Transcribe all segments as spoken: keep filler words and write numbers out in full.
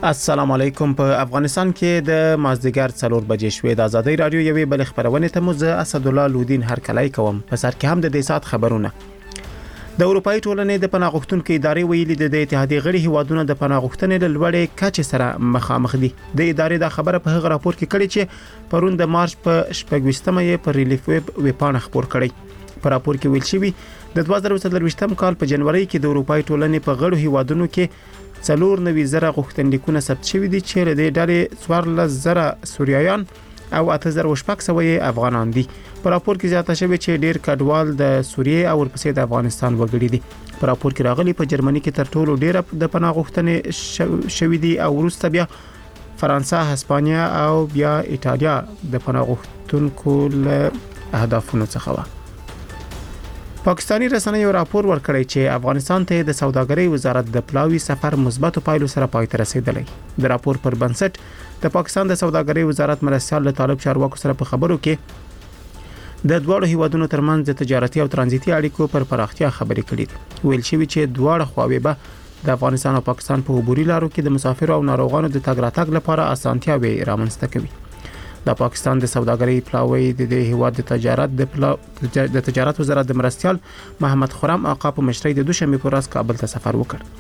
السلام علیکم. په افغانستان کې د مازدیګر څلور بجې شوې د ازادي رادیو یوې بل خبرونه ته مو زه اسدالله لودین هرکلی کوم. په سر کې هم د دې سات خبرونه. د اروپאי ټولنې د پناه غوښتونکو ادارې ویلي د اتحادیې غړي هیوادونو د پناه غوښتنې له لوړې کچې سره مخامخ دي. د ادارې د خبره په هغه راپور کې کړي چې پرون د مارچ په شپږمه یې پر ریلیف ویب ویبپاڼه خبر کړي. په راپور کې ویل شوی د دوه زره څلورویشتم کال په جنوري کې د اروپאי ټولنې په غړو هیوادونو کې څلور نوي زره غوښتنلیکونه ثبت شوي دي چې له دې ډلې څوارلس زره سوریایان او اته زره شپږ سوه افغانان دي. په راپور کې زیاته شوی چې ډیر کډوال د سوریې او ورپسې د افغانستان وګړي دي. په راپور کې راغلي په جرمني کې تر ټولو ډیر د پناه غوښتنې شوي دي او وروسته بیا فرانسه، هسپانیا او بیا ایټالیا د پناه غوښتونکو له اهدافونو څخه و. پاکستانی رسنیو راپور ورکړی چې افغانستان ته د سوداګرۍ وزارت د پلاوي سفر مثبت پایلو سره پای ته رسیدلی. د راپور پر بنسټ د پاکستان د سوداګرۍ وزارت مرستيال له طالب چارواکو سره په خبرو کې د دوه هیوادونو ترمنځ د تجارتي او ترانزیتي اړیکو پر پراختیا خبرې کړې دي. ویل شوی چې دواړه خواوې به د افغانستان او پاکستان په عبوري لارو کې د مسافرو او ناروغانو د تګ راتګ لپاره اسانتیاوي رامنځته کوي. د پاکستان د سوداګرۍ پلاوی د هیواد د تجارت د پلا... د تجارت وزارت د مرستيال محمد خرم آقا په مشرۍ د دوشنبه په ورځ کابل ته سفر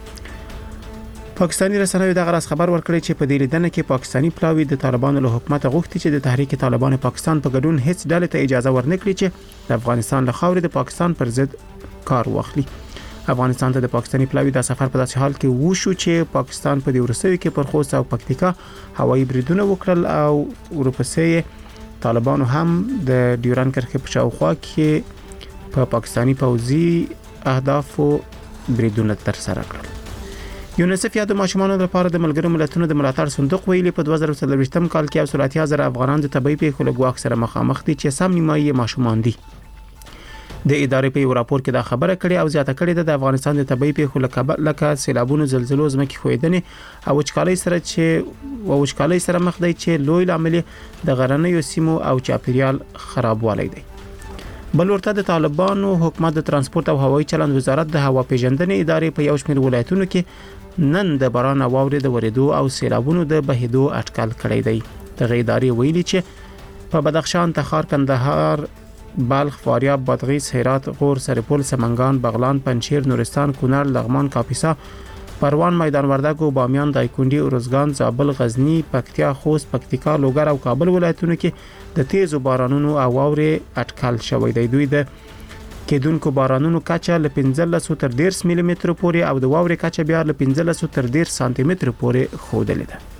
وکړ. پاکستانی رسنیو د غرض خبر ورکړی چې په دې لیدنه کې پاکستانی پلاوی د طالبانو له حکومت غوښتي چې د تحریک طالبان پاکستان په ګډون هیڅ ډلې ته اجازه ورنکړي چې د افغانستان له خاورې د پاکستان پر ضد کار واخلي. افغانستان ته د پاکستانی پلاوی د سفر په داسې حال کې وشو چې پاکستان په دې ورسوي کې پر خوست او پکتیکا هوایي بریدونه وکړل او ورپسې طالبانو هم د ډیورن کرښې په شاوخوا کې په پاکستانی پوځي اهدافو بریدونه ترسره کړل. یونیسف یا د ماشومانو لپاره د ملګرو ملتونو د ملاتړ صندوق ویلي په دوه زره څلورویشتم کال کې یو سل اتیا زره افغانان د طبي پیښو له ګواښ سره مخامخ دي چې سم نیمایي ماشومان دي. د ادارې په یو راپور کې دا خبره کړې او زیاته کړې ده د افغانستان د طبي پیښو لکه لکه سیلابونو، زلزلو، ځمکې ښویدنې او وچکالۍ سره چې او وچکالۍ سره مخ دی چې لوی لامل د غرنیو سیمو او چاپیریال خرابوالی دی. بل ورته د طالبانو حکومت د ترانسپورت او هوایي چلند وزارت د هوا پیژندنې ادارې په یو شمېر ولایتونو کې نن د باران او واورې د ورېدو او سیلابونو د بهیدو اټکل کړی دی. دغه ادارې ویلي چې په بدخشان، تخار، کندهار، بلخ، فاریاب، بادغیس، هرات، غور، سرپل، سمنگان، بغلان، پنجشیر، نورستان، کونړ، لغمان، کاپیسا، پروان، میدان وردګ، بامیان، دایکنډي، ارزګان، زابل، غزنی، پکتیا، خوست، پکتیکا، لوګر او کابل ولایتونو کې د تیزو بارانونو او واورې اټکل شوی دی. دوی د کېدونکو بارانونو کچه له پنځلس تر ډیرس ملي متر پورې او د واورې کچه بیا له پنځلس تر ډیرس سانتي متر پورې ښودلې ده.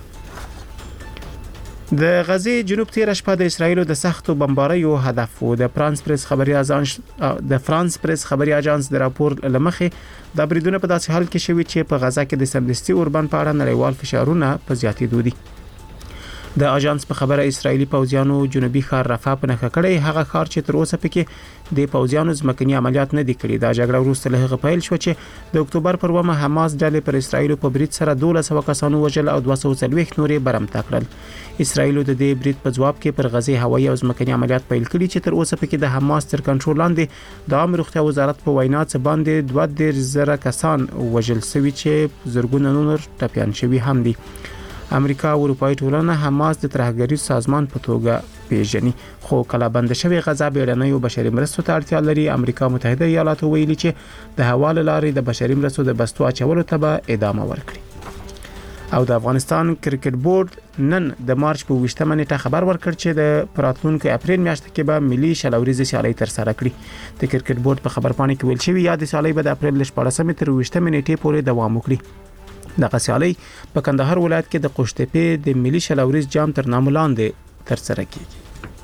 د غزې جنوب تیر شپه د اسرایل د سختو بمباریو هدف و. د فرانس پریس خبري اژانس د فرانس پریس خبري اژانس د راپور لمخې د بریدونو په داسې حال کې شوی چې په غزا کې د سمدستي اوربان په اړه نړیوال فشارونه په زیاتېدو دي. د اژانس په خبره اسرایلی پوځیانو جنوبي ښار رفح په نښه کړی، هغه ښار چې تر اوسه پکې د پوځیانو ځمکني عملیات نه دي کړي. دا جګړه وروسته له هغه پیل شو چې د اکتوبر پر اوومه حماس ډلې پر اسرایل په برید سره دولس سوه کسانو وژل او دوه سوه څلوېښت نورې برمته کړل. اسرایل د دې برید په جواب کې پر غزې هوایي او ځمکني عملیات پیل کړي چې تر اوسه پکې د حماس تر کنټرول لاندې د عامه روغتیا وزارت په وینا څه باندې دوه دېرش زره کسان وژل شوي چې زرګونه نور ټپیان شوي هم دي. امریکا او اروپאי ټولنه حماس د ترهګریز سازمان په توګه پیژني، خو کله بند شوی غزا بیړنیو بشري مرستو ته اړتیا لري. امریکا متحده ایالاتو ویلي چې د هوا له لارې د بشري مرستو د بستو اچولو ته به ادامه ورکړي. او د افغانستان کرکټ بورډ نن د مارچ په ویشتمه نیټه خبر ورکړ چې د پراتلونکو اپریل میاشت کې به ملي شلوريزه سیالي تر سره کړي. د کرکټ بورډ په خبرپاڼه کې ویل شوی یا د سیالي به د اپریل شپاړسمه تر ویشتمه نیټې پورې دوام وکړي. د سیالي په کندهار ولایت کې د قوشتېپې د ملي شلوريز جام تر نامه لاندې تر سره کیږي.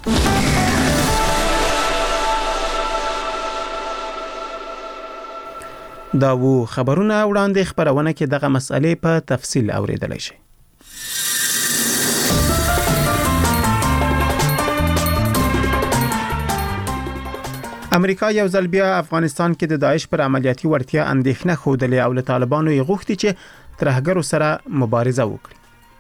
دا وو خبرونه وړاندې خبرونه کې دغه مسئلې په تفصیل اوریدلای شئ. امریکا یو ځل بیا افغانستان کې د داعش پر عملیاتي وړتیا اندېښنه خوده او له طالبانو یې غوښتي چې ترهګرو سره مبارزه وکړي.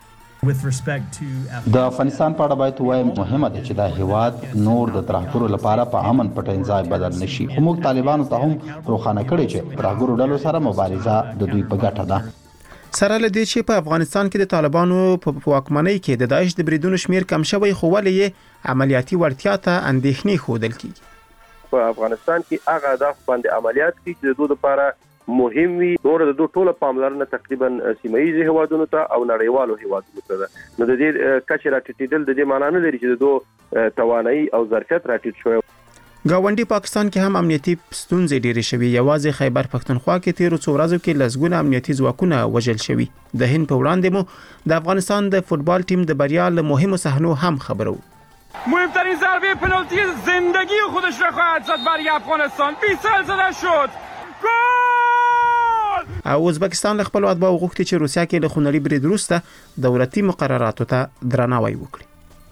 د افغانستان په اړه باید وایم مهمه ده چې دا هیواد نور د ترهګرو لپاره په امن پټ ځای بدل نشي. موږ طالبانو ته هم روښانه کړی چې ترهګرو ډلو سره مبارزه د دوی په ګټه ده. سره له دې چې په افغانستان کې د طالبانو په واکمنۍ کې د داعش د بریدونو شمیر کم شوی خو ولې عملیاتي وړتیا ته اندېښنې ښودل کیږي. په افغانستان کې هغه اهداف باندې عملیات کوي چې د دوی لپاره مهم وي. نور د دوی ټوله پاملرنه تقریبا سیمایي هیوادونو ته او نړیوالو هیوادونو ته ده. نو د دې کچې راټیټېدل د دې معنی نه لري چې د دوی توانایي او ظرفیت راټیټ شوی. گاونډي پاکستان کې هم امنیتي ستونزې ډېرې شوي. یوازې خیبر پښتونخوا کې تیرو څو ورځو کې لسګونه امنیتي ځواکونه وژل شوي. د هند په وړاندې مو د افغانستان د فوتبال ټیم د بریا له مهمو صحنو هم خبرو. مهمترین ضربه پنالتی زندگی خودش را خواهد زد برای افغانستان. بیسل زده شد. گل! او ازبکستان له خپل اتباعو غوښتي چې روسیا کې له خونړي برید وروسته دولتي مقرراتو ته درناوی وکړي.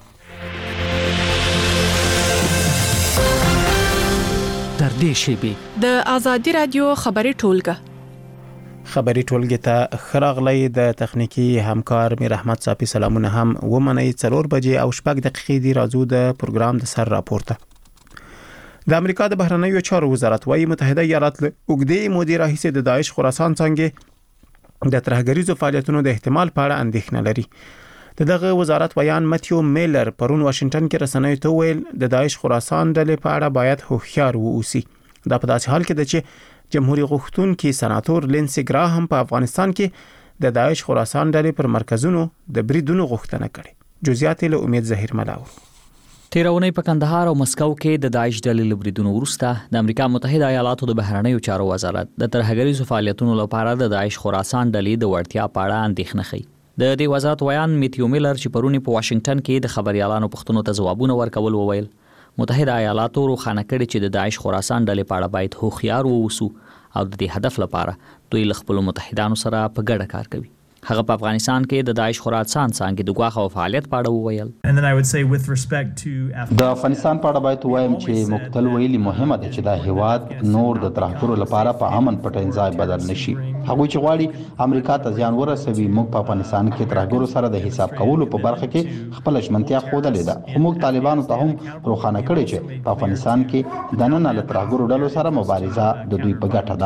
تر دې شیبې د ازادي رادیو خبري ټولګه خبري ټولګه ته خراغلی د تخنیکی همکار میر احمد صافي سلامونه هم ومنئ. څلور بجې او شپږ دقیقې دی راځو د پروګرام د سر راپورته. د امریکا د بهرنیو چارو وزارت وايي متحده ایالات له اوږدې مودې راهیسې د داعش خراسان څنګه د ترهګریزو فعالیتونو د احتمال په اړه اندېښنه لري. د دغه وزارت ویان متیو میلر پرون واشنگټن کې رسنیو ته ویل د داعش خراسان ډلې په اړه باید هوښیار واوسي. دا په داسې حال کې ده چې جمهوریت غوښتونکي سناتور لینسي ګراهم په افغانستان کې د داعش خراسان ډلې پر مرکزونو د بریدونو غوښتنه کړې. جزئیات له امید ظهیر ملاو. تیرونی په کندهار او مسکو کې د داعش ډلې له بریدونو وروسته د امریکا متحده ایالاتو د بهرنیو چارو وزارت د ترهګریزو فعالیتونو لپاره د داعش خراسان ډلې د وړتیا په اړه اندېښنه ښيي. د دې وزارت ویان میتیو میلر چې پرونی په واشنگټن کې د خبريالانو پښتنو ته ځوابونه ورکول وویل متحده ایالاتو روښانه کړي چې د داعش خراسان ډلې په اړه باید هوښیار واوسو او د دې هدف لپاره دوی له خپل متحدانو سره په ګډه کار کوي. هغه په افغانستان کې د داعش خراسان څنګه د غواخ او فعالیت په اړه وویل. د افغانستان په اړه باید وایم چې مقتل ویلي مهمه ده چې دا هیواد نور د ترهګرو لپاره په امن پټ ځای بدل نشي. هغه چې غواړي امریکا ته ځان ورسوي. موږ په افغانستان کې ترهګرو سره د حساب کولو په برخه کې خپل ژمنتیا خوده ده. خو موږ طالبانو ته هم روښانه کړی چې په افغانستان کې د نن له ترهګرو ډلو سره مبارزه د دوی په ګټه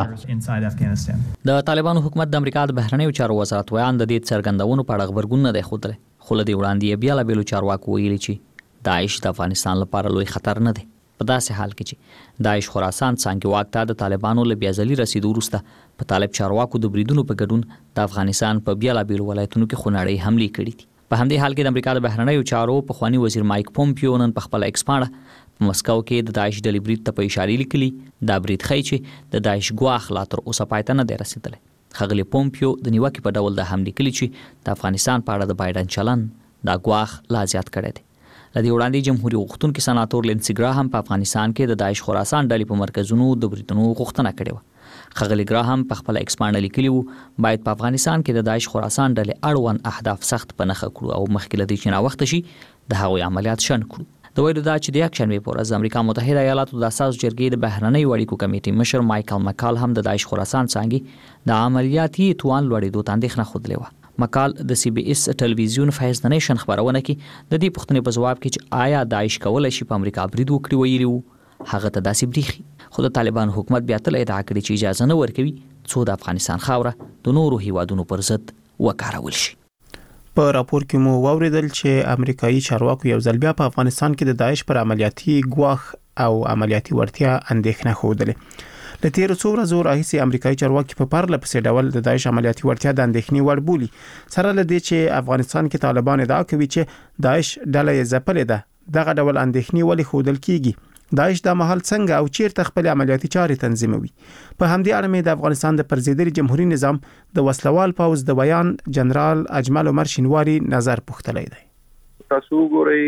ده. د طالبانو حکومت د امریکا د بهرنیو چارو وزارت د دې څرګندونو په اړه خبرګون نه دی ښودلی. خو له دې وړاندې بیا له بیلو چارواکو ویلي چې داعش د افغانستان لپاره لوی خطر نه دی. په داسې حال کې چې داعش خراسان څنګه واک ته د طالبانو له بیازلي رسیدو وروسته په طالب چارواکو د بریدونو په ګډون د افغانستان په بیا له بیلو ولایتونو کې خونړۍ حملې کړې دي. په همدې حال کې د امریکا د بهرنیو چارو پخوانی وزیر مایک پومپیو نن په خپل ایکس پاڼه په مسکو کې د داعش ډلې برید ته په اشاره لیکلي. دا برید ښیي چې د داعش ګواښ لا تر اوسه پای ته نه دی رسېدلی. ښاغلي پومپیو د نیوکې په ډول د هم لیکلي چې د افغانستان په اړه د بایدن چلن دا ګواښ لا زیات کړی دی. له دې وړاندې جمهوریت غوښتونکي سناتور لینسي ګراهم په افغانستان کې د داعش خراسان ډلې په مرکزونو د بریدونو غوښتنه کړې وه. ښاغلي ګراهم په خپل ایکس پاڼه لیکلي وو باید په افغانستان کې د داعش خراسان ډلې اړوند اهداف سخت په نښه کړو او مخکې له دې چې ناوخته شي د هغوی عملیات شنډ کړو. د ویلو دا چې د یکشنبې په ورځ د امریکا متحده ایالاتو د اساس جرګې د بهرنیو اړیکو کمیټې مشر مایکل مکال هم د داعش خراسان څنګه د عملیاتي توان لوړېدو ته اندېښنه ښودلې وه. مکال د سی بي اس ټلویزیون فیض د نیشن خبرونه کې د دې پوښتنې په ځواب کې چې آیا داعش کولی شي په امریکا برید وکړي ویلي وو هغه ته داسې بریښي. خو د طالبان حکومت بیا تل ادعا کړې چې اجازه نه ورکوي څو د افغانستان خاوره د نورو هیوادونو پر ضد وکارول شي. په راپور کې مو واوریدل چې امریکایي چارواکو یو ځل بیا په افغانستان کې د داعش پر عملیاتي ګواښ او عملیاتي وړتیا اندېښنه ښودلې. له تیرو څو ورځو راهیسې امریکایي چارواکي په پرله پسې ډول د داعش عملیاتي وړتیا د اندېښنې وړ بولي. سره له دې چې افغانستان کې طالبان ادعا کوي چې داعش ډله یې ځپلې ده. دغه ډول اندېښنې ولې ښودل کیږي؟ داعش د محل څنګه او چیرته خپل عملیاتي چارې تنظیموي؟ په همدې اړه مې د افغانستان د پرزیدري جمهوریت نظام د وسلوال پوز د بیان جنرال اجمل عمر شینواری نظر پوښتلی دی. تاسو ګورئ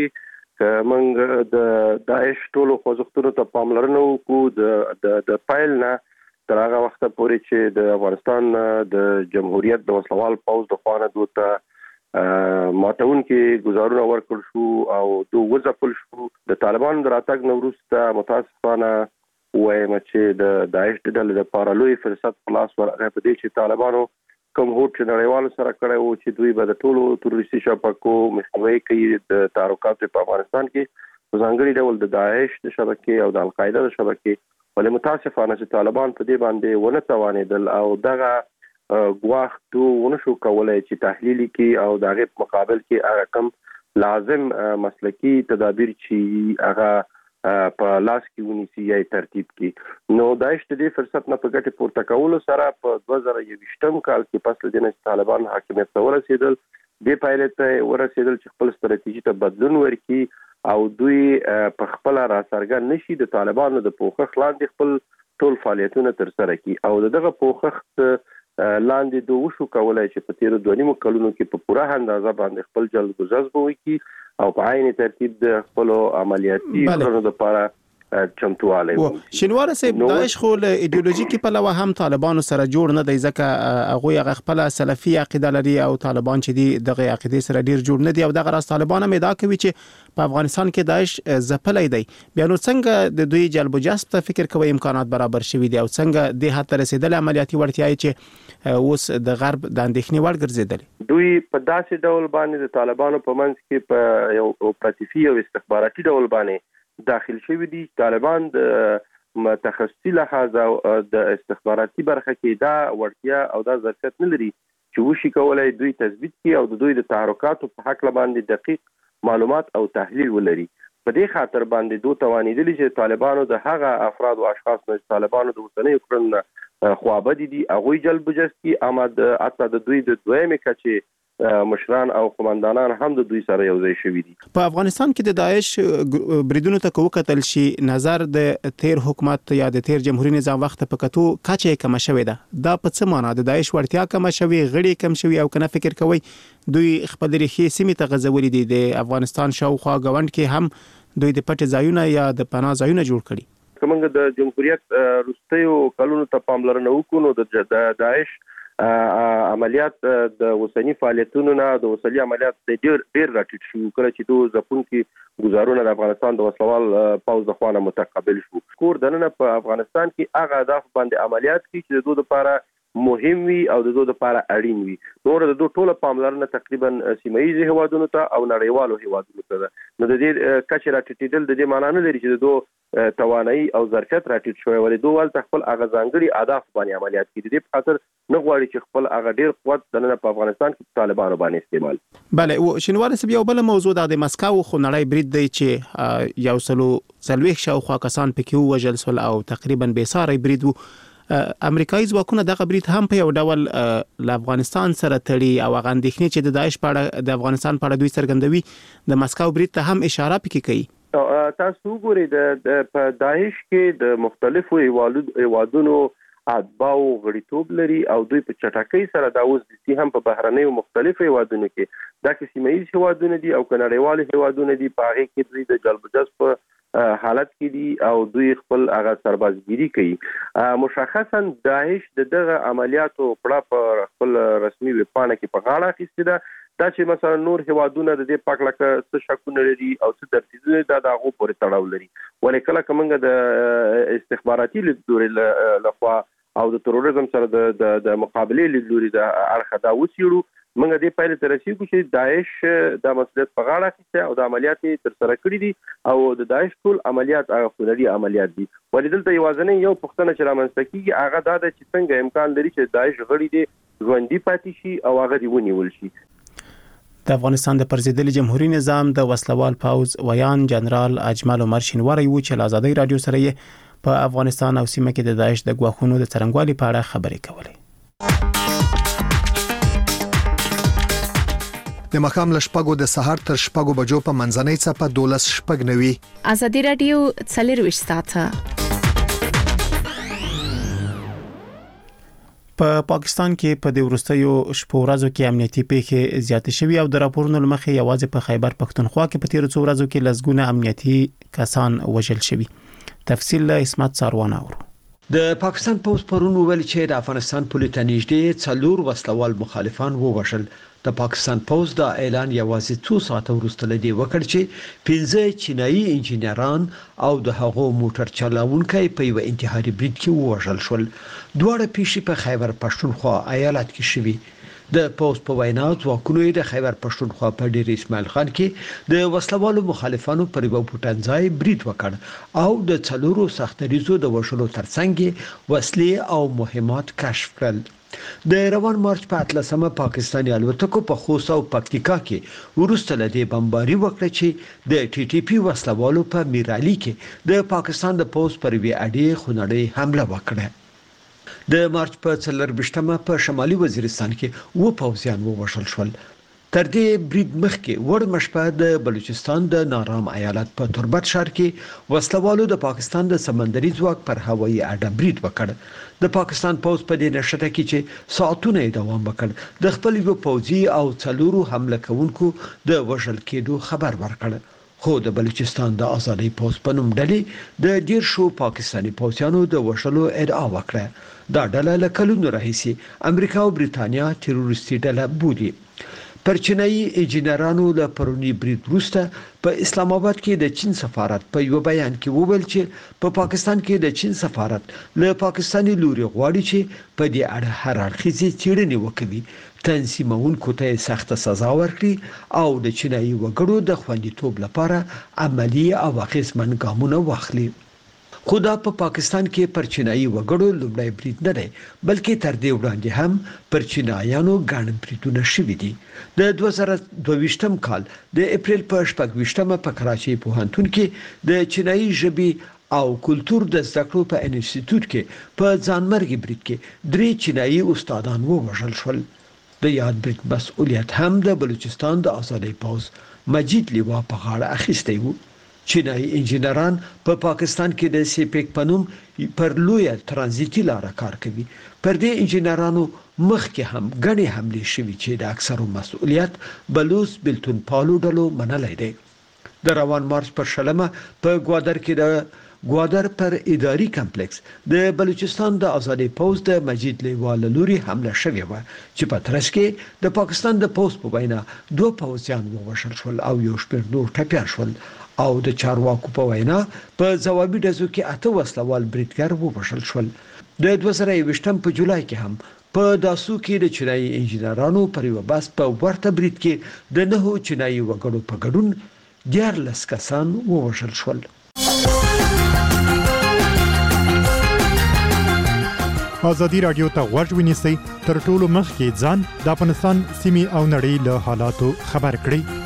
موږ د داعش ټولو خوځښتونو ته پاملرنه وکړو د د پایل نه تر هغه وخته پورې چې د افغانستان د جمهوریت د وسلوال پوز د خوانه دوته ماتون کې گزارونه ورکړ شو او دو وځپل شو. د طالبان د راتګ نو وروسته متاسفانه وایم چې د داعش د ډلې لپاره لوی فرصت په لاس ورغی په دې چې طالبانو کوم هوټ چې نړیوالو سره کړی وو چې دوی به د ټولو تروریستي شبکو مخنیوي کوي د تعرقاتو په افغانستان کې په ځانګړي ډول د داعش د شبکې او د القاعده د شبکې ولې متاسفانه چې طالبان په دې باندې ونه توانېدل او دغه غواخ تو ونشو کولای چې تحلیل کې او د هغه مقابل کې هغه کم لازم مسلکی تدابیر چې هغه په لاس کې ونیسي یا ترتیب کې. نو داعش د دې فرصت نه په ګټه پورته کولو سره په دوه زره یوویشتم کال کې پس له دې چې طالبان حاکمیت ته ورسېدل د پایلټ ته ورسېدل چې خپل ستراتیژي ته بدلون ورکړي او دوی په خپل را څرګند نشي د طالبانو د پوښښ لاندې خپل ټول فعالیتونه تر سره کړي او دغه پوښښ لاندې دوه وشو کولای چې په تیر دوه نیمو کلونو کې په پوره اندازه باندې خپل جلب گزارش وکړي او په عین ترتیب د خپل عملیاتي کړنو لپاره چمتواله وي. شینوار صاحب داعش خو له ایدئولوژیکي په لور هم طالبانو سره جوړ نه دی ځکه هغه خپل سلفي عقیده لري او طالبان چې دی دغه عقیده سره ډیر جوړ نه دی او دغه راز طالبان هم ادعا کوي چې په افغانستان کې داعش ځپلې دی. بیا نو څنګه د دوی جلب جذب ته فکر کوي امکانات برابر شوي دي او څنګه د هڅه رسیدل عملیاتي وړتیاي چې اوس د غرب د اندېښنې وړ ګرځیدل. دوی په داسې ډول باندې د طالبانو په منځ کې په یو اپراتیفي او استخباراتي ډول باندې داخل شوی دي. طالبان د تخصصي لحاظ او د استخباراتي برخه کې دا وړتیا او دا ظرفیت نه لري چې وشي کولای دوی تثبیت کړي او د دوی د تحرکاتو په حق باندې دقیق معلومات او تحلیل ولري. په دې خاطر باندې دوی توانیدلی چې طالبانو د هغه افراد او اشخاص نه طالبانو د وسنۍ کړنو خوابدي دي هغه جلب جسکی آمد اته د دوی د دویمه کچې مشران او قومندانان هم د دوی سره یو ځای شوي دي. په افغانستان کې د داعش بریدونو ته وکتل شي نظر د تیر حکومت یا د تیر جمهوریت نظام وخت په کتو کچې کم شوې ده. دا په څه معنی د داعش ورتیا کم شوې غړي کم شوې او کنه فکر کوي دوی خپل ریښې سیمې ته غځولې دي د افغانستان شاوخوا غوند کې هم دوی د پټ ځایونه یا د پناه ځایونه جوړ کړي. کومه د جمهوریت روستیو کلونو ته پاملرنه وکړو د داعش عملیات د وسنی فعالیتونو نه د وسلي عملیات ډیر ډیر راټیټ شو کله چې دوه ځپون کې گزارونه د افغانستان د وسلوال پوز د خوانه متقابل شو. کور دنه په افغانستان کې هغه اهداف باندې عملیات کې چې د دوه لپاره مهم وي او د دوه لپاره اړین وي. نور د دوه ټوله پاملرنه تقریبا سیمایي هوادونو ته او نړیوالو هوادونو ته ده. نو د دې کچې راټیټېدل د دې معنی نه لري چې د دوه توانایي او ظرفیت راټیټ شوی ولې دوه ول خپل هغه ځانګړي اهداف باندې عملیات کوي. د دې په خاطر نه غواړي چې خپل هغه ډیر قوت د په افغانستان کې طالبانو باندې استعمال. بله او شینوار صاحب یو بل موضوع د مسکو خو نړۍ برید دی چې یو سلو سلويخ شاوخوا کسان پکې وژل سول او تقریبا بې ساري برید وو. امریکایي ځواکونه د غبرید هم په یو ډول ل افغانستان سره تړي او غندښنې چې د داعش په اړه د افغانستان په اړه دوی څرګندوي د مسکو برید ته هم اشاره پکې کوي. تاسو ګورئ د په داعش کې د مختلفو هیوادونو اتباو غړیتوب لري او دوی په چټکۍ سره دا اوس د سیهم په بهرنیو مختلفو هیوادونو کې دا کې سیمایي هیوادونه دي او کنړیوال هیوادونه دي په هغه کې دوی د جلب جذب حالت کې دي او دوی خپل هغه سربازګيري کوي. مشخصا داعش د دغه عملیاتو په خپل رسمي ویب پاڼه کې په غاړه اخیستې ده. دا چې مثلا نور هیوادونه د دې پاک لکه څه شکونه لري او څه درتیزونه دا دغه پورې تړاو لري. ولې کله کومه د استخباراتي لیدلوري لخوا او د تروریزم سره د د مقابله لیدلوري د اړخ دا وسیړو موږ دې پایله تر رسیدو چې داعش د مسؤلیت په غاړه اخیسته او د عملیات تر سره کړې دي او د داعش ټول عملیات هغه خوري عملیات دي. ولې دلته یوازنی یو پښتنه چې رامنځته کیږي هغه دا د چې څنګه امکان لري چې داعش غړي دي ژوندۍ پاتې شي او هغه دی ونیول شي. د افغانستان د پرزیدلي جمهوریت نظام د وسلوال پوز ویان جنرال اجمل عمر شینواری و چې آزادۍ رادیو سره په افغانستان او سیمه کې د داعش د غواخونو د څرنګوالي په اړه خبرې کولې. د مخام لشپګو د سحر تر شپګو بجو په منځنۍ صفه دولس شپګ نوي آزادۍ رادیو څلرويشت ساعته. په پاکستان کې په د ورستیو شپو ورځو کې امنیتي پیښې زیاتې شوې او د راپورونو لمخې یوازې په خیبر پښتونخوا کې په تیر څو ورځو کې لزګونه امنیتي کسان وژل شوي. تفصیل له اسمت ساروان اورو. د پاکستان پوز پرون ویل چې د افغانستان پولیټ نږدې څلور وسلوال مخالفان ووژل. د پاکستان پوز دا اعلان یوازې څو ساعته وروسته لدی وکړ چې پنځه چینایي انجینران او د هغو موټر چلاونکي په یو انتحاري برید کې ووژل شول. دواړه پیښې په خیبر پښتونخوا ایالت کې شوې. د پوز په وینا ځواکونو د خیبر پښتونخوا په ډیر اسماعیل خان کې د وسلوالو مخالفانو پر یو پټنځای برید وکړ او د څلورو سختریزو د وشلو ترڅنګ وسلې او مهمات کشف کړل. د روان مارچ په اتلسمه پاکستاني الوتکو په خوست او پکتیکا کې ورسته لدی بمباري وکړه چې د ټي ټي پی وسلوالو په میرالي کې د پاکستان د پوز پر وی اډي خونړی حمله وکړه د مارچ په څلور بشتمه په شمالي وزیرستان کې و پوځیان ووژل شول. تر دې برید مخکې وړ مشپه د بلوچستان د نارام ایالت په تربت ښار کې وسلوالو د پاکستان د سمندري ځواک پر هوایي اډه برید وکړ. د پاکستان پوز په دې نشته کې چې ساعتونه دوام وکړ د خپل یو پوځي او څلورو حمله کوونکو د وژل کېدو خبر ورکړ. خو د بلوچستان د آزادۍ پوز په نوم ډلې د ډیر شو پاکستاني پوځیانو د وژلو ادعا وکړه. دا ډله له کلونو راهیسې امریکا او بریتانیا تروریستي ډله بولي. پر چینایي انجینرانو له پرونی برید وروسته په اسلام آباد کې د چین سفارت په یو بیان کې وویل چې په پاکستان کې د چین سفارت له پاکستاني لوري غواړي چې په دې اړه هر اړخیزې څېړنې وکړي، تنظیمونکو ته سخت سزا ورکړي او د چینایي وګړو د خوندیتوب لپاره عملی او اغیزمن ګامونه واخلي. خو دا په پاکستان کې پر چینایي وګړو لومړی برید نه دی، بلکې تر دې وړاندې هم پر چینایانو ګڼ بریدونه شوي دي. د دوه زره دوه کال د اپریل په شپږ په کراچۍ پوهنتون کې د چینایي ژبې او کلتور د زده کړو په انسټیټیوټ کې په ځانمرګي برید کې درې چینایي استادان ووژل شول. د یاد برید مسؤلیت هم د بلوچستان د آزادۍ پوز مجید لیوا په غاړه اخیستی و. چینایي انجینران په پا پاکستان کې د سیپیک پنوم پر لویه ترانزیتي لار کار کوي. پر دې انجینرانو مخکې هم غني حمله شوي چې د اکثرو مسؤلیت بلوچ بلتون پالو ډلو منلای دی. د روان مارچ پر شلمه په ګوادر کې د ګوادر پر اداري کمپلیکس د بلوچستان د آزادۍ پوز د مجید لیوال لوري حمله شوې و چې په ترڅ کې د پاکستان د پوز په وینا دوه پوځیان ووژل شول او یو شمېر نور ټپیان شول او د چارواکو په وینا په ځوابي ډزو کې اته وسلوال بریدګر ووژل شول. د دوه زره یوویشتم په جولای کې هم په داسو کې د چینایي انجینرانو پر یو بس په ورته برید کې د نهو چینایي وګړو په ګډون دیارلس کسان ووژل شول. ازادي رادیو ته غوږ ونیسئ، تر ټولو مخکې ځان د افغانستان سیمې او نړۍ له حالاتو خبر کړئ.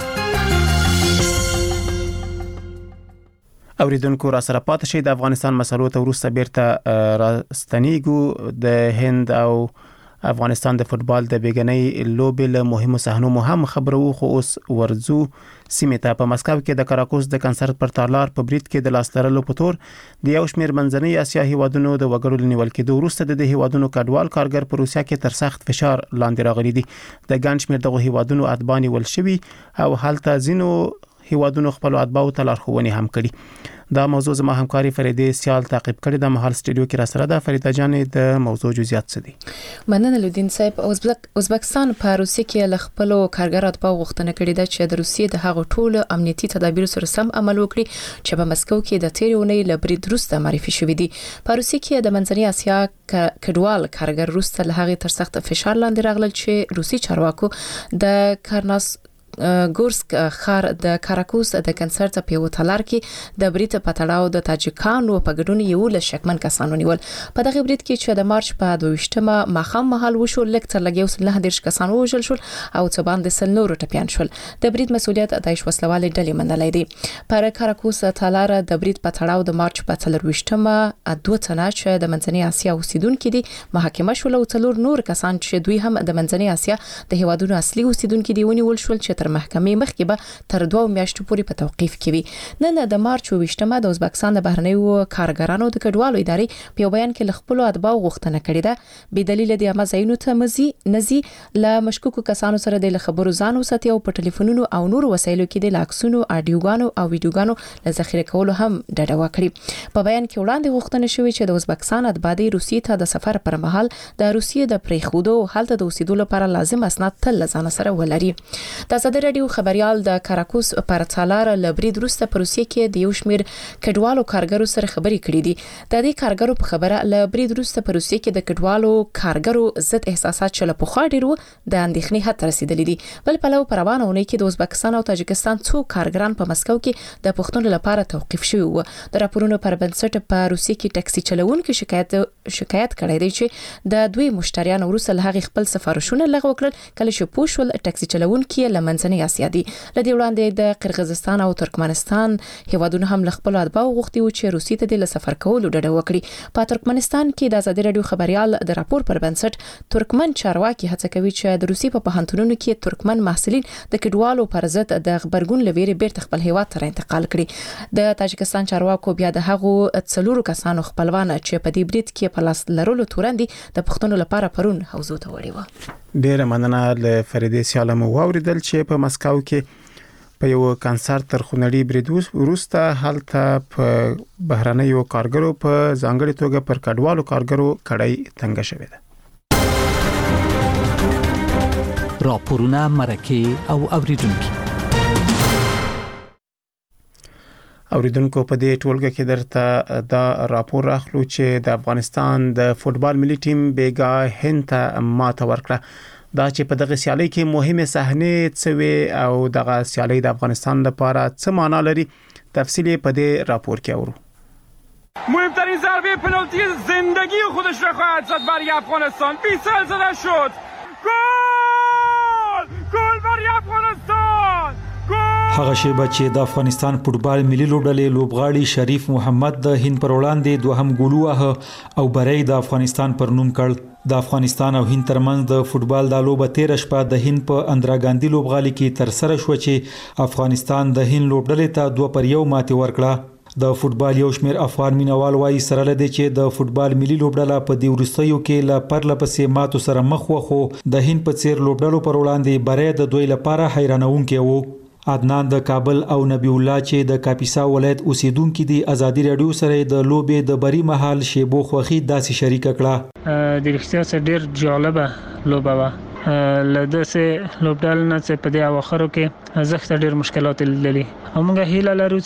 اوریدونکو را سره پاتې شي. د افغانستان مسلو ته وروسته بیرته راستنیږو. د هند او افغانستان د فوتبال د بیګنۍ لوبې له مهمو صحنو هم خبرو، خو اوس ورزو سیمه ته په مسکو کې د کراکوس د کنسرت پر تالار په برید کې د لاس لرلو په تور د یو شمېر منځنۍ اسیا هیوادونو د وګړو لنیول کېدو وروسته د هیوادونو کډوال کارګر په روسیا کې تر سخت فشار لاندې راغلي دي. د ګڼ شمېر دغه هیوادونو اتباع نیول شوي او هلته ځینو هیوادونو خپل اتباعو ته لارښوونې هم کړي. دا موضوع زما همکاري فریده سیال تعقیب کړي. د محل سټډیو کې را سره ده. فریده جانې د موضوع جزئیات څه دي؟ مننه لودین صاحب. ازبکستان په روسیه کې ل خپل کارګر اتباع غوښتنه کړې ده چې د روسیې د هغو ټولو امنیتي تدابیر سره سم عمل وکړي چې په مسکو کې د تیرې اونۍ ل برید وروسته معرفي شوې دي. په روسیه کې د منځنۍ اسیا کډوال کارګر وروسته له هغې تر سخت فشار لاندې راغلل چې روسي چارواکو د کارناس ګورسک خار د کاراکوس د کنسرت په یو تالار کې د برید په تړاو د تاجکانو په ګډون یو ل شکمن کسانو نیول. په دغه برید کې چې د مارچ په دویشتمه ماخام مهال وشو، لکتر لګیو سل نه دیرش کسانو وژل شول او څه باندې سل نور ټپیان شول. د برید مسؤلیت دایښ وسلوالې ډلې منلای دي. پر کاراکوس تالار د برید په تړاو د مارچ په څلرويشتمه دوه تنه چې د منځنۍ اسیا اوسیدونکو دي محاکمه شول او څلور نور کسان چې دوی هم د منځنۍ اسیا د هیوادونو اصلي اوسیدونکو دي ونیول شول چې تر محکمې مخکې به تر دوه میاشتو پورې په توقيف کې وي. نن د مارچ ویشتمه د ازبکستان د بهرنیو کارګرانو د کډوالو ادارې په بیان کې خپل اتباع غوښتنه کړې ده به دلیل د امازینو ته مزي نزي ل مشکوکو کسانو سره د خبرو ځانو ساتي او په ټلیفونونو او نور وسایلو کې د لاکسونو اډیوګانو او ویډیوګانو ل ذخیره کولو هم ډډه وکړي. په بیان کې وړاندې غوښتنه شوې چې د ازبکستان اتباع د روسیې ته د سفر پر مهال د روسیې د پریخودو حالت د اوسېدو لپاره لازم اسناد تل ځان سره ولري. د ازادي رادیو خبريال د کاراکوس پر تالار لبرید روسته په روسیې کې د یو شمیر کډوالو کارګرو سره خبرې کړې دي. د دې کارګرو په خبره لبرید روسته په روسیې کې د کډوالو کارګرو ضد احساسات چله په خوا ډیرو د اندېښنې حد رسیدلې دي. بل په لو پروانونه کې د ازبکستان او تاجکستان څو کارګران په مسکو کې د پښتون لپاره توقيف شوی وو. د راپورونو پر بنسټ په روسیې کې ټاکسي چلوونکو شکایت شکایت کړی دی چې د دوی مشتریان وروسته له هغه خپل سفارشونه لغوه کړل کله چې پوښول ټاکسي چلوونکي لمنځنۍ اسیا دي. لدې وړاندې د قرغیزستان او ترکمنستان هیوادونو هم له خپل اتباع غوښتي و چې روسیې ته د سفر کولو ډډه وکړي. په ترکمنستان کې د ازادي رادیو خبريال د راپور پر بنسټ ترکمن چارواکي هڅه کوي چې د روسیې په پوهنتونونو کې ترکمن محصلین د کډوالو پر ضد د خبرګون لويري بیرته خپل هیواد ته انتقال کړي. د تاجکستان چارواکو بیا د هغو څلورو کسانو خپلوان چې په دې برید کې په لاس لرلو تورندې د پښتون لپاره پرون حوزو ته وړي و. ډیره مننه له فریدې سیالم واوریدل چې په مسکو کې په یو کنسرت تر خونړي برید وروسته هلته په بهرنیو کارګرو په ځانګړي توګه پر کډوالو کارګرو کړای تنګ شوې ده. راپورونه مرکه او اوریدونکو اوریدونکو په دې ټولګه کې درته دا راپور راخلو چې د افغانستان د فوتبال ملي ټیم بیګا هند ته ماته ورکړه. دا چې په دغه سیالي کې مهمه صحنه څوي او دغه سیالي د افغانستان لپاره څه معنا لري تفصیلی په دې راپور کې اورو. مهمترین ضربه پنالتی زندگی خودش را خواهد زد برای افغانستان. بیسل زده شد. گل! گل برای افغانستان! هغه شیبه چې د افغانستان فوتبال ملي لوبډلې لوبغاړي شریف محمد د هند پر وړاندې دوهم ګول وهه او بری د افغانستان پر نوم کړ. د افغانستان او هند ترمنځ د فوتبال د لوبه تیر شپه د هند په اندرا ګاندی لوبغالي کې تر سره شو چې افغانستان د هند لوبډلې ته دوه پر یو ماتې ورکړه. د فوتبال یو شمیر افغان مینوال وایي سره لدی چې د فوتبال ملي لوبډله په دې ورستیو کې لا پرله پسې ماتو سره مخ وخو د هند په څیر لوبډلو پر وړاندې بری د دوی لپاره حیرانونکی وو. عدنان د کابل او نبی الله چې د کاپیسا ولایت اوسیدونکو دي ازادي رادیو سره د لوبې د بری محل شیبو خوخي داسې شریک کړه. د رښتیا سره ډیر جالبه لوبه و. لده سه لوبډال نه چې په دې اواخرو کې زخت ډیر مشکلات لري. همغه هیله لرو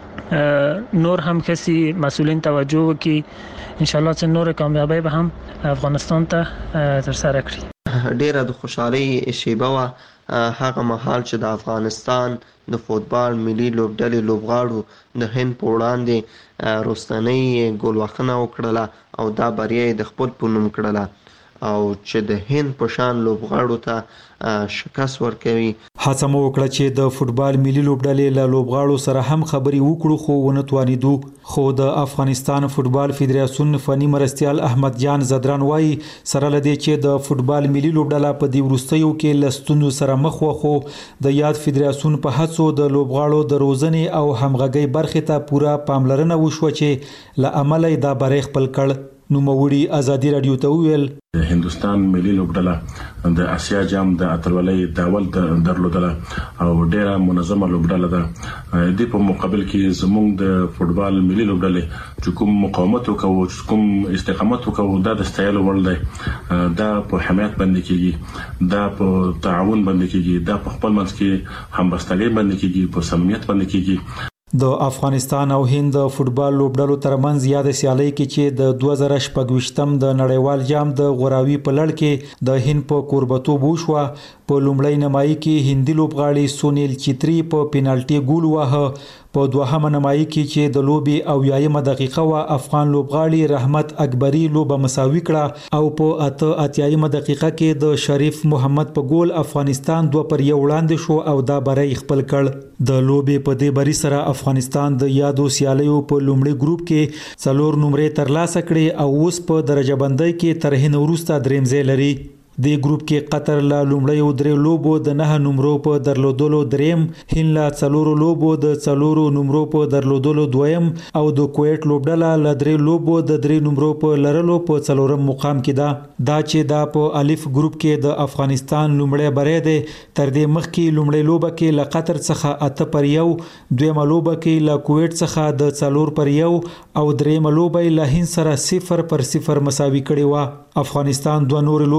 چې نور هم کسي مسؤلین توجه وکړي ان شاء الله چې نور کامیابی به هم افغانستان ته تر سره کړي. ډیره د خوشحالي شیبه و هغه مهال چې د افغانستان د فوتبال ملي لوبډلې لوبغاړو د هند په وړاندې روستنۍ ګول وخنه وکړه او دا بریا د خپل په نوم کړله او چې د هند په شان لوبغاړو ته شکست ورکوي. هڅه مو وکړه چې د فوتبال ملي لوبډلې له لوبغاړو سره هم خبري وکړو خو ونه توانیدو. خو د افغانستان فوتبال فدراسیون فني مرستيال احمد جان زدران وایي سره لدی چې د فوتبال ملي لوبډله په دې ورستیو کې لستونو سره مخ وخو د یاد فدراسیون په هڅو د لوبغاړو د روزنې او همغږي برخې ته پوره پاملرنه وشو چې له عمله دا بری خپل کړ. نو موړي ازادي رادیو ته ویل هندستان ملي لوبډله د اسیا جام د اتلولۍ داول درلودله او ډیره منظمه لوبډله ده. د په مقابل کې زموږ د فوتبال ملي لوبډله چې کوم مقاومت وکاو کوم استقامت وکاو دا د ستایلو وړ دی. دا په حمایت باندې کېږي دا په تعاون باندې کېږي دا په خپل منځ کې همبستګۍ باندې کېږي په صمیمیت باندې کېږي. د افغانستان او هند فوتبال لوبډلو ترمنځ یاد سیالي کې چې د دوه زره شپږ د نړیوال جام د غوراوي په لړ کې د هند په کوربتوب وشو. په لومړی نمایي کې هندي لوبغاړي سونیل چتری په پینالټي ګول وهه. په دوهمه نمایي کې چې د لوبي او یایمه دقیقه وا افغان لوبغاړي رحمت اکبری لوبه مساوي کړه او په اته اتیایمه دقیقه کې د شریف محمد په ګول افغانستان دوه پر یو وړاندې شو او دا بری خپل کړ. د لوبي په دې بری سره افغانستان د یادو سیالیو په لومړي ګروپ کې څلور نمرې ترلاسه کړې او اوس په درجه بندۍ کې تر هند وروسته دریم ځای لري. د ګروپ کې قطر له لومړی درې لوبو د نه نمرو په درلودلو دریم، هند له څلورو لوبو د څلورو نمرو په درلودلو دویم او د کویت لوبډله له درې لوبو د درې نمرو په لرلو په څلورم مقام کې ده. دا چې دا په الف ګروپ کې د افغانستان لومړی بری دی. تر دې مخکې لومړی لوبه کې له قطر څخه اته پر یو، دویمه لوبه کې له کویت څخه د څلور پر یو او دریمه لوبه له هند سره صفر پر صفر مساوي کړې و. افغانستان دوه نور لوبې د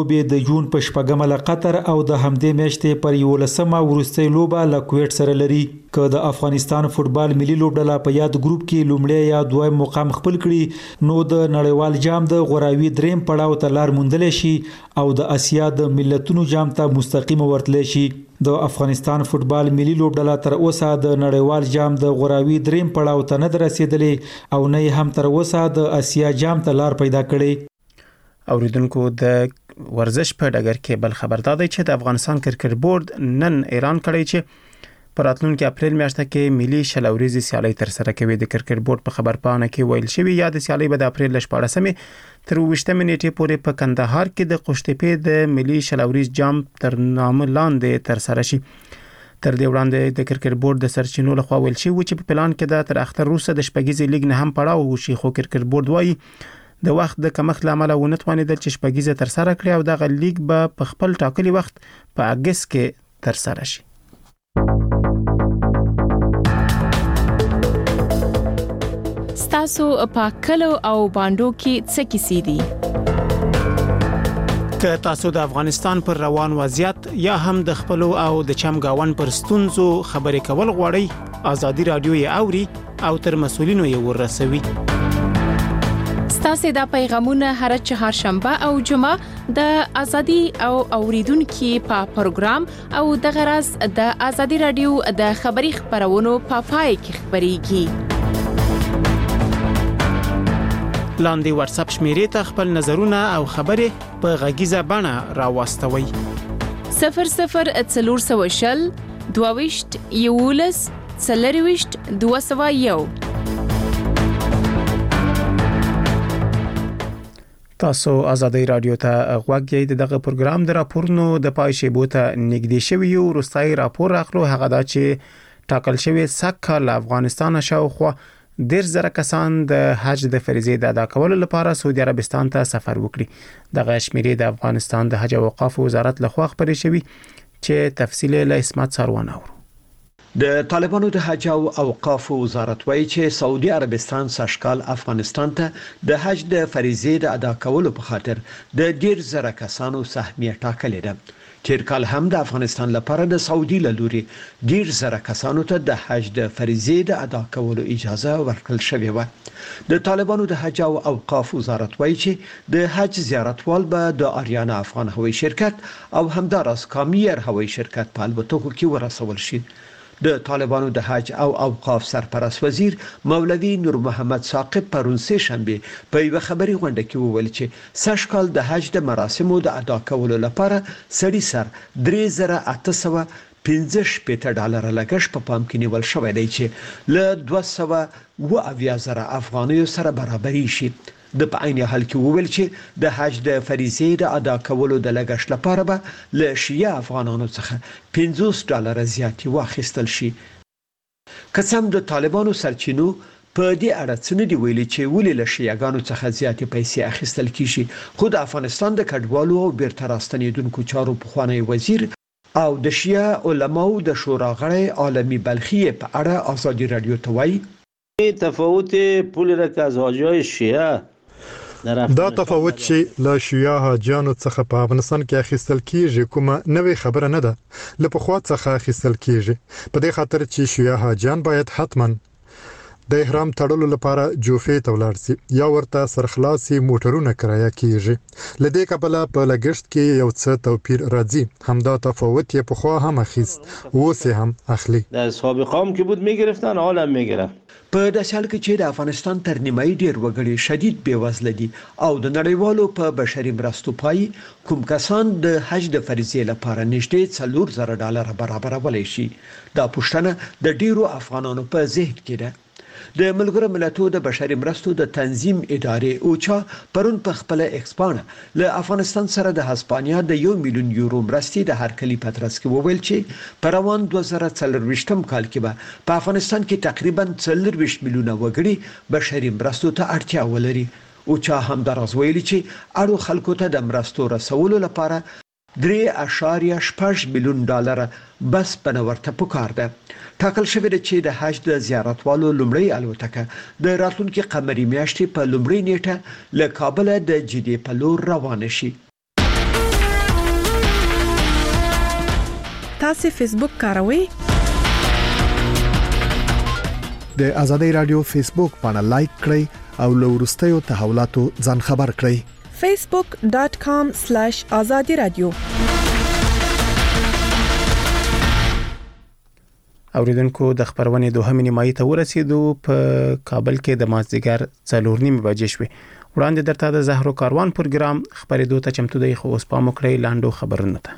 د جون په شپږمه له قطر او د همدې میاشتې پر یولسمه وروستۍ لوبه له کویت سره لري. که د افغانستان فوتبال ملي لوبډله په یاد ګروپ کې لومړی یا دویم مقام خپل کړي نو د نړیوال جام د غوراوي دریم پړاو ته لار موندلی شي او د اسیا د ملتونو جام ته مستقیم ورتلی شي. د افغانستان فوتبال ملي لوبډله تر اوسه د نړیوال جام د غوراوي دریم پړاو ته نه رسیدلې او نه هم تر اوسه د اسیا جام ته لار پیدا کړې. اوریدونکو د ورزش په ډګر کې بل خبر دادی چې د افغانستان کرکټ بورډ نن اعلان کړی چې په راتلونکي اپریل میاشت کې ملي شل ورځې سیالي تر سره کوي. د کرکټ بورډ په خبرپاڼه کې ویل شوی یا د سیالي به د اپریل شپاړسمې تر اوویشتمې نیټې پورې په کندهار کې د قشتېپې د ملي شل ورځې جام تر نامه لاندې تر سره شي. تر دې وړاندې د کرکټ بورډ د سرچینو لخوا ویل شوی چې په پلان کې د تر اختر وروسته د شپږیزې لیګ نه هم پړاو وشي، خو کرکټ بورډ وایي د وخت د کمښت لامل ونه توانیدل چې شپږیزه تر سره کړي او دغه لیګ به په خپل ټاکلي وخت په اگست کې تر سره شي. ستاسو په کلو او باندو کې څه کیسې دي؟ که تاسو د افغانستان پر روان وضعیت یا هم د خپل او د چمګاون پر ستونزو خبرې کول غواړئ، ازادي رادیو یې اوري او تر مسولینو یې ورسوي. ستاسو د پیغامونه هر چهارشنبه او جمعه د ازادي او اوریدونکو په پروګرام او د غرض د ازادي رادیو د خبري خبرونو په پای کې خبريږي. لاندې واتس اپ شمیرې ته خپل نظرونه او خبرې په غږیزه بڼه راوستوي. صفر صفر څلور سوه شل دوهویشت یولس څلرویشت دوه سوه یو. تاسو ازادي رادیو ته غوږ یې دغه پروګرام د راپورونو د پای شیبو ته نږدې شوی یو. وروستۍ راپور اخلو هغه دا چې ټاکل شوی سکه له افغانستان شاوخوا ډیر زره کسان د حج د فریضې د ادا کولو لپاره سعودي عربستان ته سفر وکړي. دغه شمیرې د افغانستان د حج او اوقاف وزارت لخوا خبرې شوی چې تفصیل له اسمت سروان اورو. د طالبانو د حج او اوقاف وزارت وایي چې سعودي عربستان سشکال افغانستان ته د حج د فریضې د ادا کولو په خاطر د ډیر زره کسانو سهمیه ټاکلې ده. تیر کال هم د افغانستان لپاره د سعودي لوري ډیر زره کسانو ته د حج د فریضې د ادا کولو اجازه ورکړل شوې و. د طالبانو د حج او اوقاف وزارت وایي چې د حج زیارتوال به د آریانا افغان هوایي شرکت او همدارس کامیر هوایي شرکت په الوتکو کې ورسول شي. د طالبانو د حج او اوقاف سرپرست وزیر مولوی نور محمد ثاقب پرون سه شنبه په یو خبري غونډه کې وویل چې سشکال د حج د مراسمو د ادا کولو لپاره سړي سر درې زره اته سوه پنځه شپږ ډالر لګښت په پام کې نیول شوی دی چې له دوه سوه اووه اویا زره افغانیو سره برابري شي. د په عین حال کې وویل چې د حج د فریضې د ادا کولو د لګښت لپاره به له شیعه افغانانو څخه پنځوس ډالر زیاتې واخیستل شي. قسم د طالبانو سرچینو په دې اړه څه نه دی ویلي چې ولې له شیعاګانو څخه زیاتې پیسې اخیستل کیږي، خو د افغانستان د کډوالو او بیرته راستنیدونکو چارو پخوانی وزیر او د شیعه علماو د شورا غړی عالمی بلخی په اړه ازادي رادیو ته وایي تفاوت پول را که از حاجیای شیعه دا تفاوت چې له شیعه حاجیانو څخه په افغانستان کې اخیستل کیږي کومه نوې خبره نه ده. له پخوا څخه اخیستل کیږي په دې خاطر چې شیعه حاجیان باید حتماً د احرام تړلو لپاره جوفې ته ولاړ شي یا ورته سرخلاصي موټرونه کرایه کیږي. لدې کبله په لګښت کې یو څه توپیر راځي. همدا تفاوت یې پخوا هم اخیست اوس هم اخلي. در سابقه هم که بود میگرفتن حالا هم میگرفت. په داسې حال کې چې د افغانستان تر نیمایي ډیر وګړي شدید بیوزله دي او د نړیوالو په بشري مرستو پای کوم کسان د حج د فریضې لپاره نږدې څلور زره ډالر برابرولای شي. دا پوښتنه د ډیرو افغانانو په ذهن کې ده. د ملګرو ملتونو د بشري مرستو د تنظیم ادارې اوچا پرون په خپل ایکسپانه له افغانستان سره د هسپانیا د یو میلیون یورو مرستې د هرکلی پترس کې وویل چې په روان دوه زره څلرویشتم کال کې به په افغانستان کې تقریبا څلرویشت میلیونه وګړي بشري مرستو ته اړتیا ولري. اوچا هم درز ویلي چې اړو خلکو ته د مرستو رسولو لپاره درې اشاریه شپږ میلیون ډالر بس بنورته پکار ده. ټاکل شوی دی چې د حج د زیارتوالو لومړی الوتکه د راتلونکي قمري میاشتې په لومړۍ نیټه له کابل د جدې په لور روانه شي. تاسو فیسبوک کاروئ؟ د ازادي رادیو فیسبوک باندې لایک کړئ او له ورستیو تحولاتو ځان خبر کړئ. facebook dot com slash azadi radio. اوریدونکو د خبرونه دوهمې نیمایي ته ورسېدو. په کابل کې د مازدیګر څلور نیمې بجې شوې. وړاندې درته د زهرو کاروان پروګرام خبرېدو ته چمتو دی، خو اوس پام وکړئ لاندو خبرونه ته.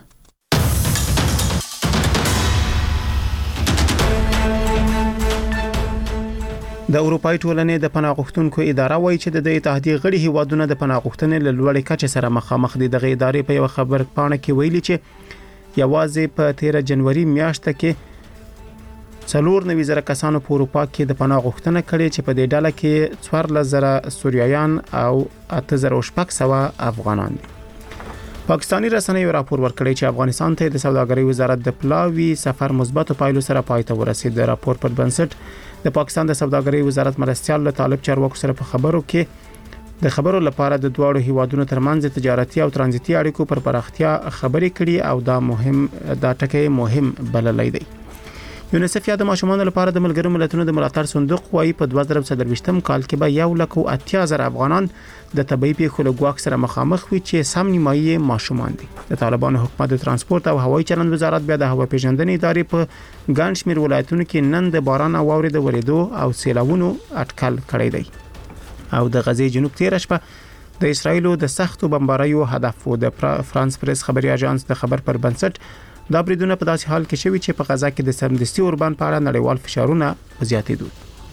د اروپای ټولنې د پناه غوښتونکو اداره وایي چې د اتحادیې غړي هیوادونه د پناه غوښتنې له لوړې کچې سره مخامخ دي. د ادارې په یو خبر پاڼه کې ویلي چې یوازې په تیره جنوري میاشت کې څلور نوي زره کسانو په اروپا کې د پناه غوښتنه کړې چې په دې ډله کې څوارلس زره سوریایان او اته زره شپږ سوه افغانان دي. پاکستانی رسنیو راپور ورکړی چې افغانستان ته د سوداګرۍ وزارت د پلاوی سفر مثبت پایلو سره پای ته ورسید. د راپور پر بنسټ د پاکستان د سوداګرۍ وزارت مرستيال له طالب چارواکو سره په خبرو کې د خبرو لپاره د دوه هیوادونو ترمنځ تجارتي او ترانزیتي اړیکو پر پراختیا خبرې کړي او دا مهم دا ټکی مهم بللی دی. یونیسف یا د ماشومانو لپاره د ملګرو ملتونو د ملاتړ صندوق وايي په دوه زره څلرويشتم کال کې به یو لک او اتیا زره افغانان د طبيعي پیښو له ګواښ سره مخامخ وي چې سم نیمایي ماشومان دي. د طالبانو حکومت د ترانسپورت او هوایي چلند وزارت بیا د هوا پیژندنې ادارې په ګڼ شمېر ولایتونو کې نن د باران او واورې د ورېدو او سیلاوونو اټکل کړی دی. او د غزې جنوب تیر شپه د اسرایلو د سختو بمباریو هدف و. د فرانس پریس خبري اژانس د خبر پر بنسټ دا بریدونه په داسې حال کې شوي چې په غزا کې د سرمدستي اوربان په اړه نړیوال فشارونه زیاتېدل.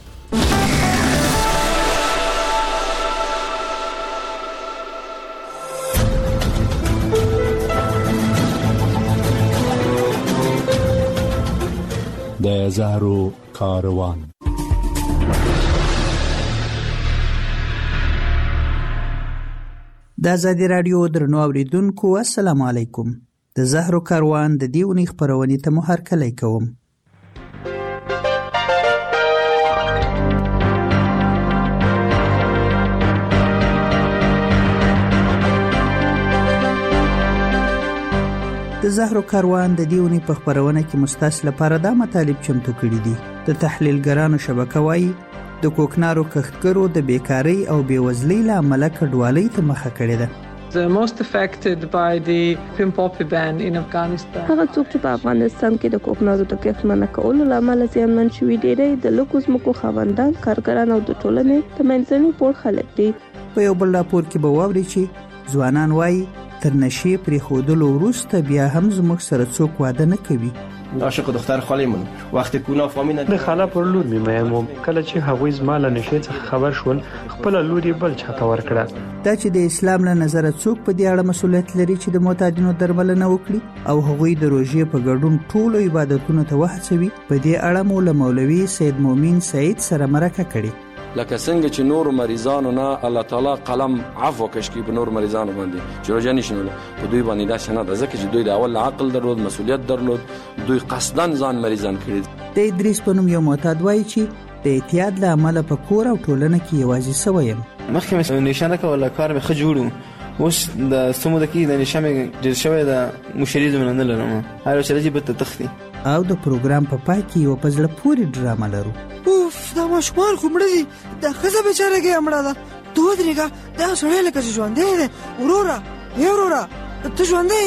د زهرو کاروان. د ازادي رادیو درنو اوریدونکو السلام علیکم. د زهرو کاروان د دیونی خبرونې ته مو هرکلی کوم. د زهرو کاروان د دیونی په خبرونه کې مستاس لپاره دا مطالب چمتو کړي دي. د تحلیلګرانو شبکه وایي د کوکنارو کښتګرو د بیکاری او بیوزلۍ له امله کډوالۍ ته مخه کړې ده. The most affected by the pin poppy ban in Afghanistan. هغه څوک چې په افغانستان کې د کوکنارو د کښت منع کولو لامل زیانمن شوي ډېری د لوکو ځمکو خاوندان، کارګران او د ټولنې ترمنځني پوړ خلک دي. په یو بل راپور کې به واوري چې ځوانان وایي تر نشي پرې خودلو وروسته بیا هم زموږ سره څوک واده نه کوي. عاشق دختر خالیمون وقتی کونا فامیل د خاله پر لور میمه کله چې هغوی زماله نشي څخه خبر شول خپل لور بل چاته ورکړه. دا چې د اسلام له نظر څوک په دې اړه مسؤلیت لري چې د معتادینو درملنه وکړي او هغوی د روژې په ګډون ټولو عبادتونو ته وهڅوي. په دې اړه مو له مولوي سید مومن سعید سره مرکه کړې. لکه څنګه چې نور مریضانو نه الله تعالی قلم عفو کشکی په نور مریضانو باندې چې روزه نشنول په دوی باندې دا شنه ده ځکه چې دوی د اول عقل درلود، مسؤلیت درلود، دوی قصدن ځان مریضان کړي. د ادریس په نوم یو معتاد وایي چې د اعتیاد له امله په کور او ټولنه کې یوازې سوی یم. مخکې مې نشانه کوله کار مې ښه جوړو، اوس د څومره د کې د نشانه ډېر شوی د مشري زمونه نه لرم. هر څه چې به تختی او د پروګرام په پای کې یو پزله پوری ډرامه لرو. اوف دا مشمار کومړه دي دا خزه بیچاره کې امړه ده دوه درېګه دا سړی لکه ژوند دی ورورا یې ورورا ته ژوند دی.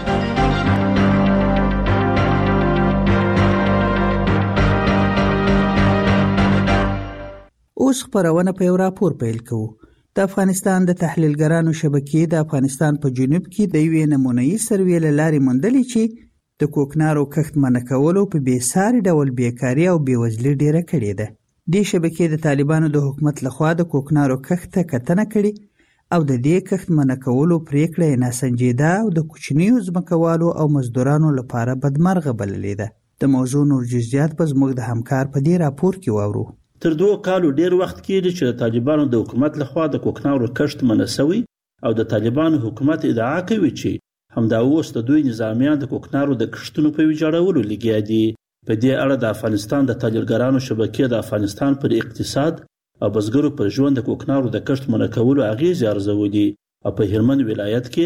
اوس خبرونه په یو راپور پیل کوو. د افغانستان د تحلیلګرانو شبکې د افغانستان په جنوب کې د یوې نمونه‌یي سروې له لارې موندلې چې د کوکنارو کښت منع کولو په بېساري ډول بیکاري او بېوزلي ډیره کړې ده. دې شبکې د طالبانو د حکومت لخوا د کوکنارو کښت ته کتنه کړې او د دې کښت منع کولو پریکړه یې ناسنجیده او د کوچنیو ځمکوالو او مزدورانو لپاره بدمرغه بللې ده. د موضوع نور جزئیات به زموږ د همکار په دې راپور کې واورو. تر دوه کالو ډیر وخت کېږي چې د طالبانو د حکومت لخوا د کوکنارو کښت منع شوی او د طالبانو حکومت ادعا کوي چې همدا اوس د دوی نظامیان د کوکنارو د کښتونو په ویجاړولو لګیا دي. په دې اړه د افغانستان د تحلیلګرانو شبکې د افغانستان پر اقتصاد او بزګرو پر ژوند د کوکنارو د کښت منع کولو اغیزې ارزولې او په هلمند ولایت کې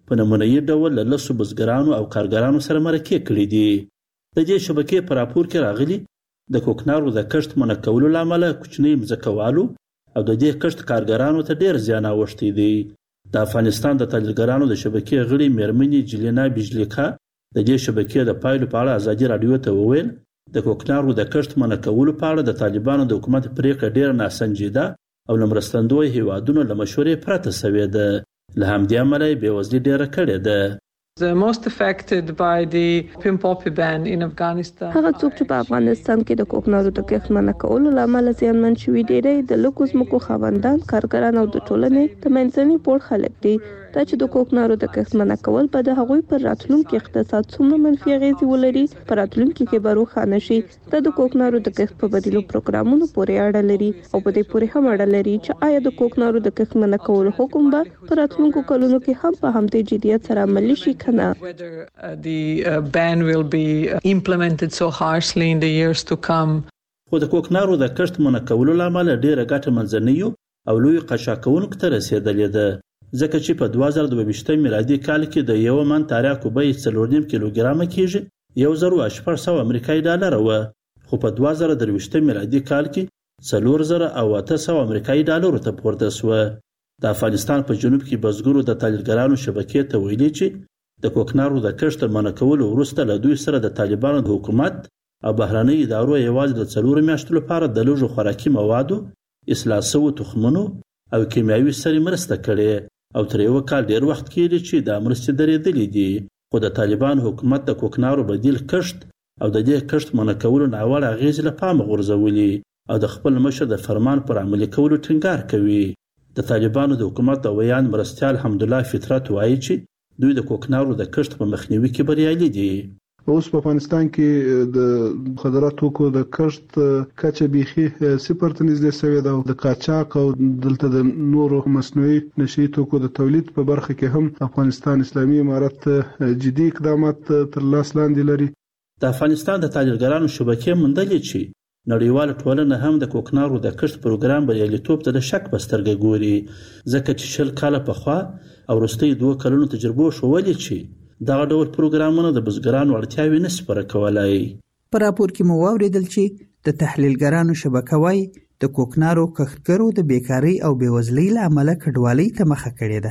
په نمونهیي ډول له لسو بزګرانو او کارګرانو سره مرکې کړي دي. د دې شبکې په راپور کې راغلي د کوکنارو د کښت منع کولو له امله کوچني مځکوالو او د دې کښت کارګرانو ته ډېر زیان اوښتی دی. د افغانستان د تحلیلګرانو د شبکې غړي میرمنې جلینا بیجلیکا د دې شبکې د پایلو په اړه ازادي راډیو ته وویل د کوکنارو د کښت منع کولو په اړه د طالبانو د حکومت پریکړه ډېره ناسنجیده او له مرستندویو هیوادونو له مشورې پرته سوې ده. له همدې امله یې بېوزلي ډېره کړې ده. The most affected by the pin poppy ban in Afghanistan. هغه څوک چې په افغانستان کې د کوکنارو د کښت منع کولو له امله زیانمن شوي ډېری د لږو ځمکو خاوندان، کارګران او د ټولنې د منځني پوړ خلک دي. دا چې د کوکنارو د کښت منع کول به د هغوی پر راتلونکي اقتصاد څومره منفي اغېزې ولري په راتلونکي کې به روښانه شي. دا د کوکنارو د کښت په بدیلو پروګرامونو پورې اړه لري او په دې پورې هم اړه لري چې آیا د کوکنارو د کښت منع کولو حکم به په راتلونکو کلونو کې هم په همدې جدیت سره عملي شي که نه. Whether uh, the uh, ban will be implemented so harshly in the years to come. خو د کوکنارو د کښت منع کولو له امله ډېره ګټه منځنیو او لویو قشاکونکو ته رسېدلې ده، ځکه چې په دوه زره دوه ویشتم میلادي کال کې د یو من تریاکو بیه څلور نیم کیلوګرامه کېږي یو زر او شپږ سوه امریکایي ډالره وه، خو په دوه زره درویشتم میلادي کال کې څلور زره او اته سوه امریکایي ډالرو ته پورته سوه. د افغانستان په جنوب کې بزګرو د تحلیلګرانو شبکې ته ویلي چې د کوکنارو د کښت منع کولو وروسته له دوی سره د طالبانو د حکومت او بهرنۍ ادارو یوازې د څلورو میاشتو لپاره د لږو خوراکي موادو، اصلاح شوو تخمونو او کیمیاوي سرې مرسته کړې او تر یو کال ډېر وخت کېږي چې دا مرستې درېدلې دي. خو د طالبان حکومت د کوکنارو بدیل کښت او د دې کښت منع کولو ناوړه اغېزې له پامه غورځولي او د خپل مشر د فرمان پر عملي کولو ټینګار کوي. د طالبانو د حکومت د ویان مرستیال حمدالله فطرت وایي چې دوی د کوکنارو د کښت په مخنیوي کې بریالي دي. اوس په افغانستان کې د خضرات توکو د کښت کچه بیخي صفر ته نږدې شوې ده او د قاچاق او دلته د نورو مصنوعي نشي توکو د تولید په برخه کې هم افغانستان اسلامي امارت جدي اقدامات تر لاس لاندې لري. د افغانستان د تاجرګرانو شبکې موندلې چې نړیواله ټولنه هم د کوکنارو د کښت پروګرام بریالیتوب ته د شک په سترګه ګوري، ځکه چې شل کاله پخوا او وروستیو دوه کلونو تجربو ښودلې چې دغه ډول پروګرامونه د بزګرانو اړتیاوې نشي پوره کولای. په راپور کې مو واوریدل چې د تحلیلګرانو شبکه وايي د کوکنارو کښتګرو د بیکارۍ او بېوزلۍ له امله کډوالۍ ته مخه کړې ده.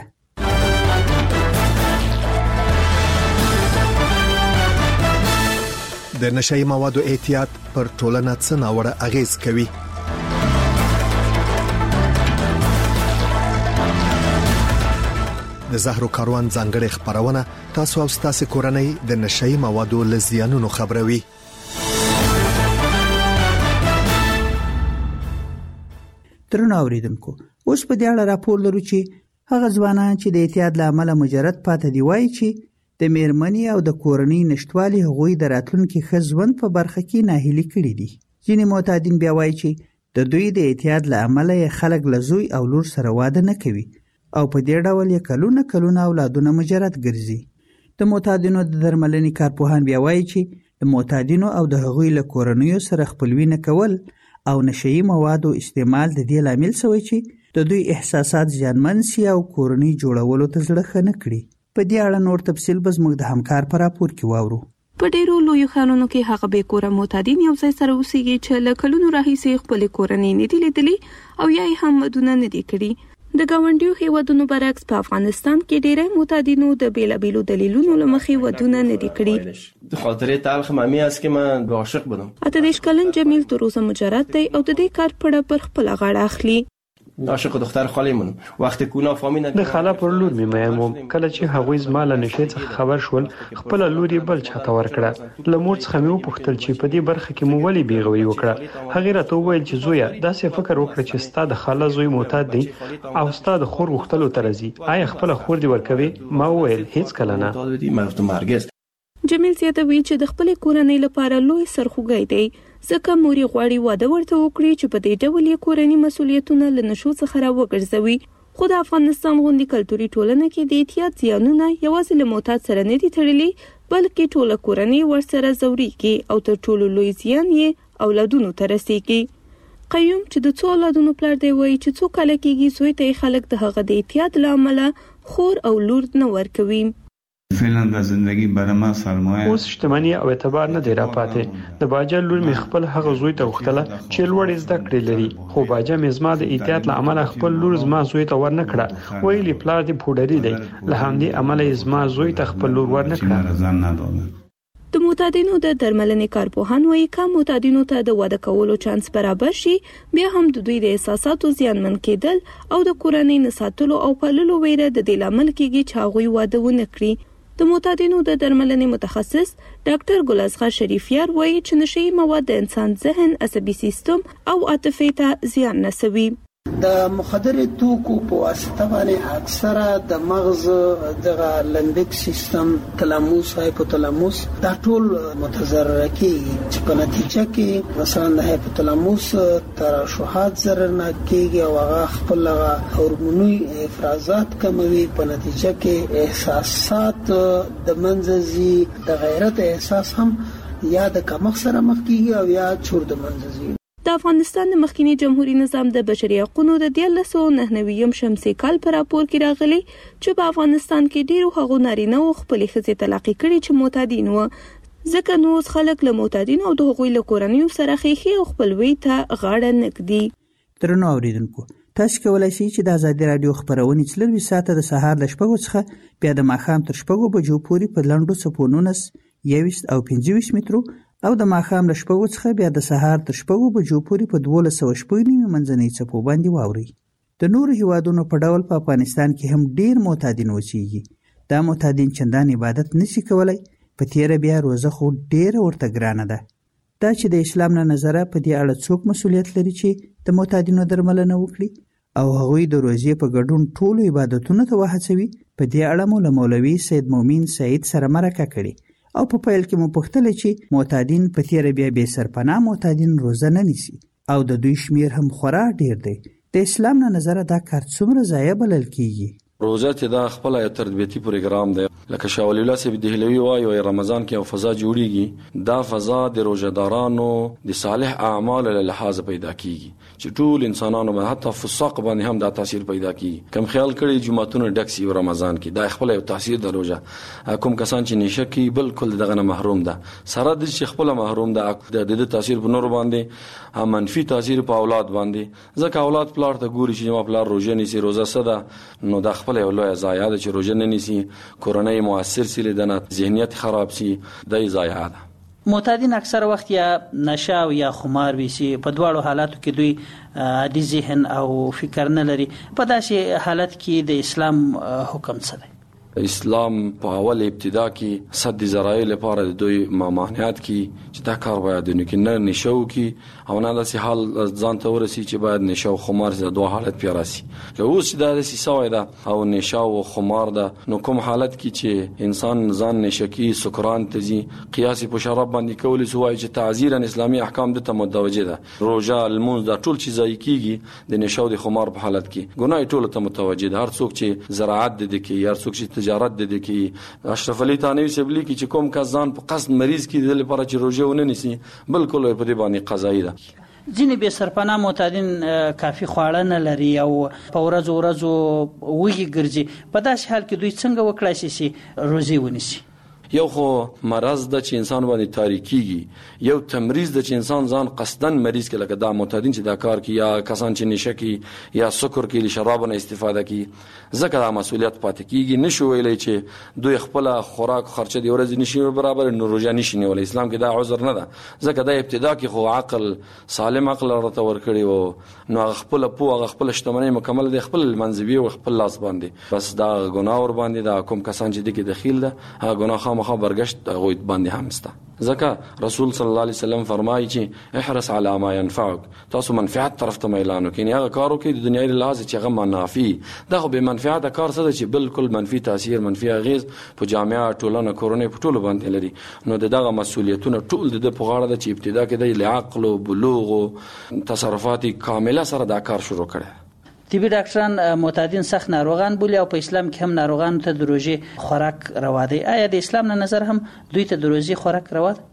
د نشئی موادو احتیاط پر ټولنه څه ناوړه اغیز کوي؟ د زهرو کاروان ځانګړي خبرونه تاسو او تاسو کورنۍ د نشئی موادو لزیانونو خبروي. درنو اوریدونکو، اوس په دې اړه راپور لرو چې هغه ځوانان چې د اعتیاد له امله مجرد پاتې دی وایي چې د میرمنې او د کورنۍ نشټوالي هغوی د راتلونکي ښه ژوند په برخه کې ناهیلي کړي دي. ځینې معتادین بیا وایي چې د دوی د اعتیاد له امله یې خلک له زوی او لور سره واده نه کوي او په دې ډول یې کلونه کلونه اولادونه مجرد ګرځي. د معتادینو د درملنې کارپوهان بیا وایي چې د معتادینو او د هغوی له کورنیو سره خپلوي نه کول او نشئی موادو استعمال د دې لامل شوی چې د دوی احساسات زیانمن سي او کورنۍ جوړولو ته زړه ښه نه کړي. په دې اړه نور تفصیل به زموږ د همکار په راپور کې واورو. په ډیرو لویو ښارونو کې هغه بې کوره معتادین یو ځای سره اوسېږي چې له کلونو راهیسې خپلې کورنۍ نه دي لیدلي او یا یې هم ودونه نه دي کړي. د ګاونډیو هیوادونو برعکس په افغانستان کې ډیری معتادینو د بیلابیلو دلیلونو له مخې ودونه نه دي کړي. به خاطر تلخ مامی است که من عاشق بودم. اته دېرش کلن جمیل تر اوسه مجرد دی او د دې کار پړه پر خپله غاړه اخلي. عاشق دختر خالمون وقتی کونا فامیل د خاله پر لور می مېم کله چې هغوی زما له نشې څخه خبر شول خپل لور یې بل چاته ورکړه. له مور څخه مې وپوښتل چې په دې برخه کې مو ولې بیغوي وکړه. هغه راته وویل چې زویا داسې فکر وکړه چې ستا د خاله زوی معتاد دی او ستا د خور غوښتلو ته راځي. آیا خپل خور دې ورکوي؟ ما وویل هیڅ کله نه. جمیل زیاتوي چې د خپلې کورنۍ لپاره لوی سرخوږی دی ځکه مور یې غواړي واده ورته وکړي چې په دې ډول یې کورنۍ مسؤلیتونه له نشو څخه راوګرځوي. خو د افغانستان غوندې کلتوري ټولنه کې د اعتیاد زیانونه یوازې له معتاد سره نه دي تړلي بلکې ټوله کورنۍ ورسره ځورېږي او تر ټولو لوی زیان یې اولادونو ته رسېږي. قیوم چې د څو اولادونو پلار دی وایي چې څو کال کېږي زوی ته خلک د هغه د احتیاط لامل خور او لور نه ورکوي. فعلا د زندگی برما سرمایه اوس شتمنۍ او اعتبار نه دی را پاتې. د باجا لور می خپل هغه زوی ته وختله چې لوړ زده کړې لري، خو باجا می زما د احتیاط له امله خپل لور زما زوی ته ور نه کړه. ویلي پلار دی پوډری دی، له همدې امله زما زوی ته خپل لور ور نه کړه. د معتادینو د درملنې کارپوهان وایي که معتادینو ته د واده کولو چانس برابر شي، بیا هم د دوی د احساساتو زیانمن کېدل او د کورنۍ نه ساتلو او پاللو ویره د دې لامل کېږي چې هغوی واده ونه کړي. د معتادینو د درملنې متخصص ډاکټر ګلازغه شریفیار وایي چې نشئی مواد د انسان ذهن، عصبي سیستم او عاطفې ته زیان رسوي. د مخدر توکو په واسطه باندې اکثره د مغز دغه لمبیک سیستم، تلاموس، هایپوتلاموس دا ټول متضرر کیږي چې په نتیجه کې مثلا د هایپوتلاموس ترشحات ضرر نه کیږي او هغه خپل هورموني افرازات کموي. په نتیجه کې احساسات د منځزي د غیرت احساس هم یا د کمښت سره مخ کیږي او یا چور د منځزي. د افغانستان د مخکینی جمهوریت نظام د بشري حقوقو د دیارلس سوه نهه نوي شمسي کال پر راپور کې راغلي چې په افغانستان کې ډیرو هغو نارینه او خپلې ښځې طلاق کړي چې معتادین وو. ځکه نو خلک له معتادین او د هغوی له کورنیو سره خېخي او خپلوي ته غاړه نږدي. درنو اوریدونکو، تاسو کولای شئ چې د آزادي رادیو خبرونه څلور ساعته د سهار ل شپږو څخه بیا د ماښام تر شپږو بجو پورې په لنډو څپو نولس، یوویشت او پنځه ویشت مترو او د ماښام له شپږو څخه بیا د سهار تر شپږو بجو پورې په دولس سوه شپږ نیمې منځنۍ څپو باندې واورئ. د نورو هیوادونو په ډول په افغانستان کې هم ډیر معتادین اوسېږي. دا معتادین چندان عبادت نشي کولای، په تیره بیا روزه خو ډیره ورته ګرانه ده. دا چې د اسلام نه نظره په دې اړه څوک مسؤلیت لري چې د معتادینو درملنه وکړي او هغوی د روزې په ګډون ټولو عبادتونو ته وهڅوي. په دې اړه مو له مولوي سید مومن سعید سره مرکه کړې او په پیل کې مو پوښتل چې معتادین په تیره بیا بې سرپناه معتادین روزه نه نیسي او د دوی شمیر هم خورا ډیر دی. د اسلام نه نظره دا کار څومره ضایع بلل کیږي؟ روزه چې دا خپل یو تربیتی پروګرام دی، لکه شاه ولی الله صاحب دهلوی وایي رمضان کې یو فضا جوړیږي. دا فضا د روزدارانو د صالح اعمال له لحاظ پیدا کیږي چې ټول انسانانو باندې حتی فساق باندې هم دا تاثیر پیدا کیږي. کوم خیال کړي جمعتون ډک سی رمضان کې دا خپل یو تاثیر د روزه. کوم کسان چې نشه کوي بالکل دغه نه محروم ده، سره د چې خپل محروم ده د د تاثیر په نور باندې منفي تاثیر په اولاد باندې. ځکه اولاد پلار ته ګوري چې ما پلار روزه نیسي، روزه صدا نو دا خپل یو لوی ضایعه ده چې روزه نه نیسي، کورنۍ مؤثر سي، لیدنه ذهنیت خراب سي، د ضایعه ده. معتادین اکثر وخت یا نشه او یا خمار ویسي، په دواړو حالاتو کې دوی عادي ذهن او فکر نه لري. په داسې حالت کې د اسلام حکم څه دی؟ اسلام په اول ابتدا کې صد ذرایع لپاره د دوی ممانعت کی چې دا کار باید نه کې نه نشو کی او نه داسې حال ځان ته ورسي چې باید نشو خمار د دوه حالت پیراسي. که اوس دا د سیساوي دا او نشو او خمار دا نو کوم حالت کې چې انسان ځان نشکی سکران تزي قياس په شراب باندې کول سوای چې تعزیرا اسلامي احکام د متوجه ده. روزه المونز دا ټول چیزای کیږي د نشو د خمار په حالت کې ګناه ټول ته متوجه ده. هر څوک چې زراعت د کې هر څوک چې تجارت د دې کې اشرف علي تانوي سبلی کې چې کوم کا ځان په قصد مریض کې د لپاره چې روزه ونه نیسي بالکل په دې باندې قضایي ده. ځینې بې سرپناه معتادین کافي خواړه نه لري او په ورځو ورځو وږي ګرځي. په داسې حال کې دوی څنګه وکړای شي چې روزه ونیسي؟ یو خو مرض د چې انسان باندې تاریکيږي، یو تمریض د چې انسان ځان قصدن مریض کې لکه دا معتادین چې دا کار کوي یا کسان چې نشه کوي یا سکر کوي شراب نه استفاده کوي. ځکه دا مسؤلیت پاتې کیږي. نشو ویلای چې دوی خپل خوراک خرچه دی ورځ نشي برابر نو روزه نشي نیول. اسلام کې دا عذر نه ده. ځکه دا ابتدا کې خو عقل سالم عقل راته ورکړي وو نو خپل پوهه خپل شتمنۍ مکمل د خپل منځوي او خپل لاس باندې بس دا ګناه ور باندې دا کوم کسان چې د کې دخیل ده هغه ګناه مخه برگشت غوید باندې همسته. ځکه رسول صلی الله علیه وسلم فرمایي چې احرص علی ما ينفعك، تاسو منفعت طرف ته میلان وکړئ. هغه کارو کې د دنیاي لحاظ چې هغه منافي دا خو به منفعت کار څه چې بالکل منفي تاثیر منفي اغیز په جامعه ټولنه کورونه په ټولو باندې لري. نو دغه مسؤلیتونه ټول د په غاړه د چې ابتدا کې د عقل او بلوغ او تصرفات کامله سره دا کار شروع کړي. طبي ډاکټران معتادین سخت ناروغان بولي او په اسلام کې هم ناروغان ته د روزي خوراک روا دی. آیا د اسلام نه نظر هم دوی ته د روزي خوراک روا ده؟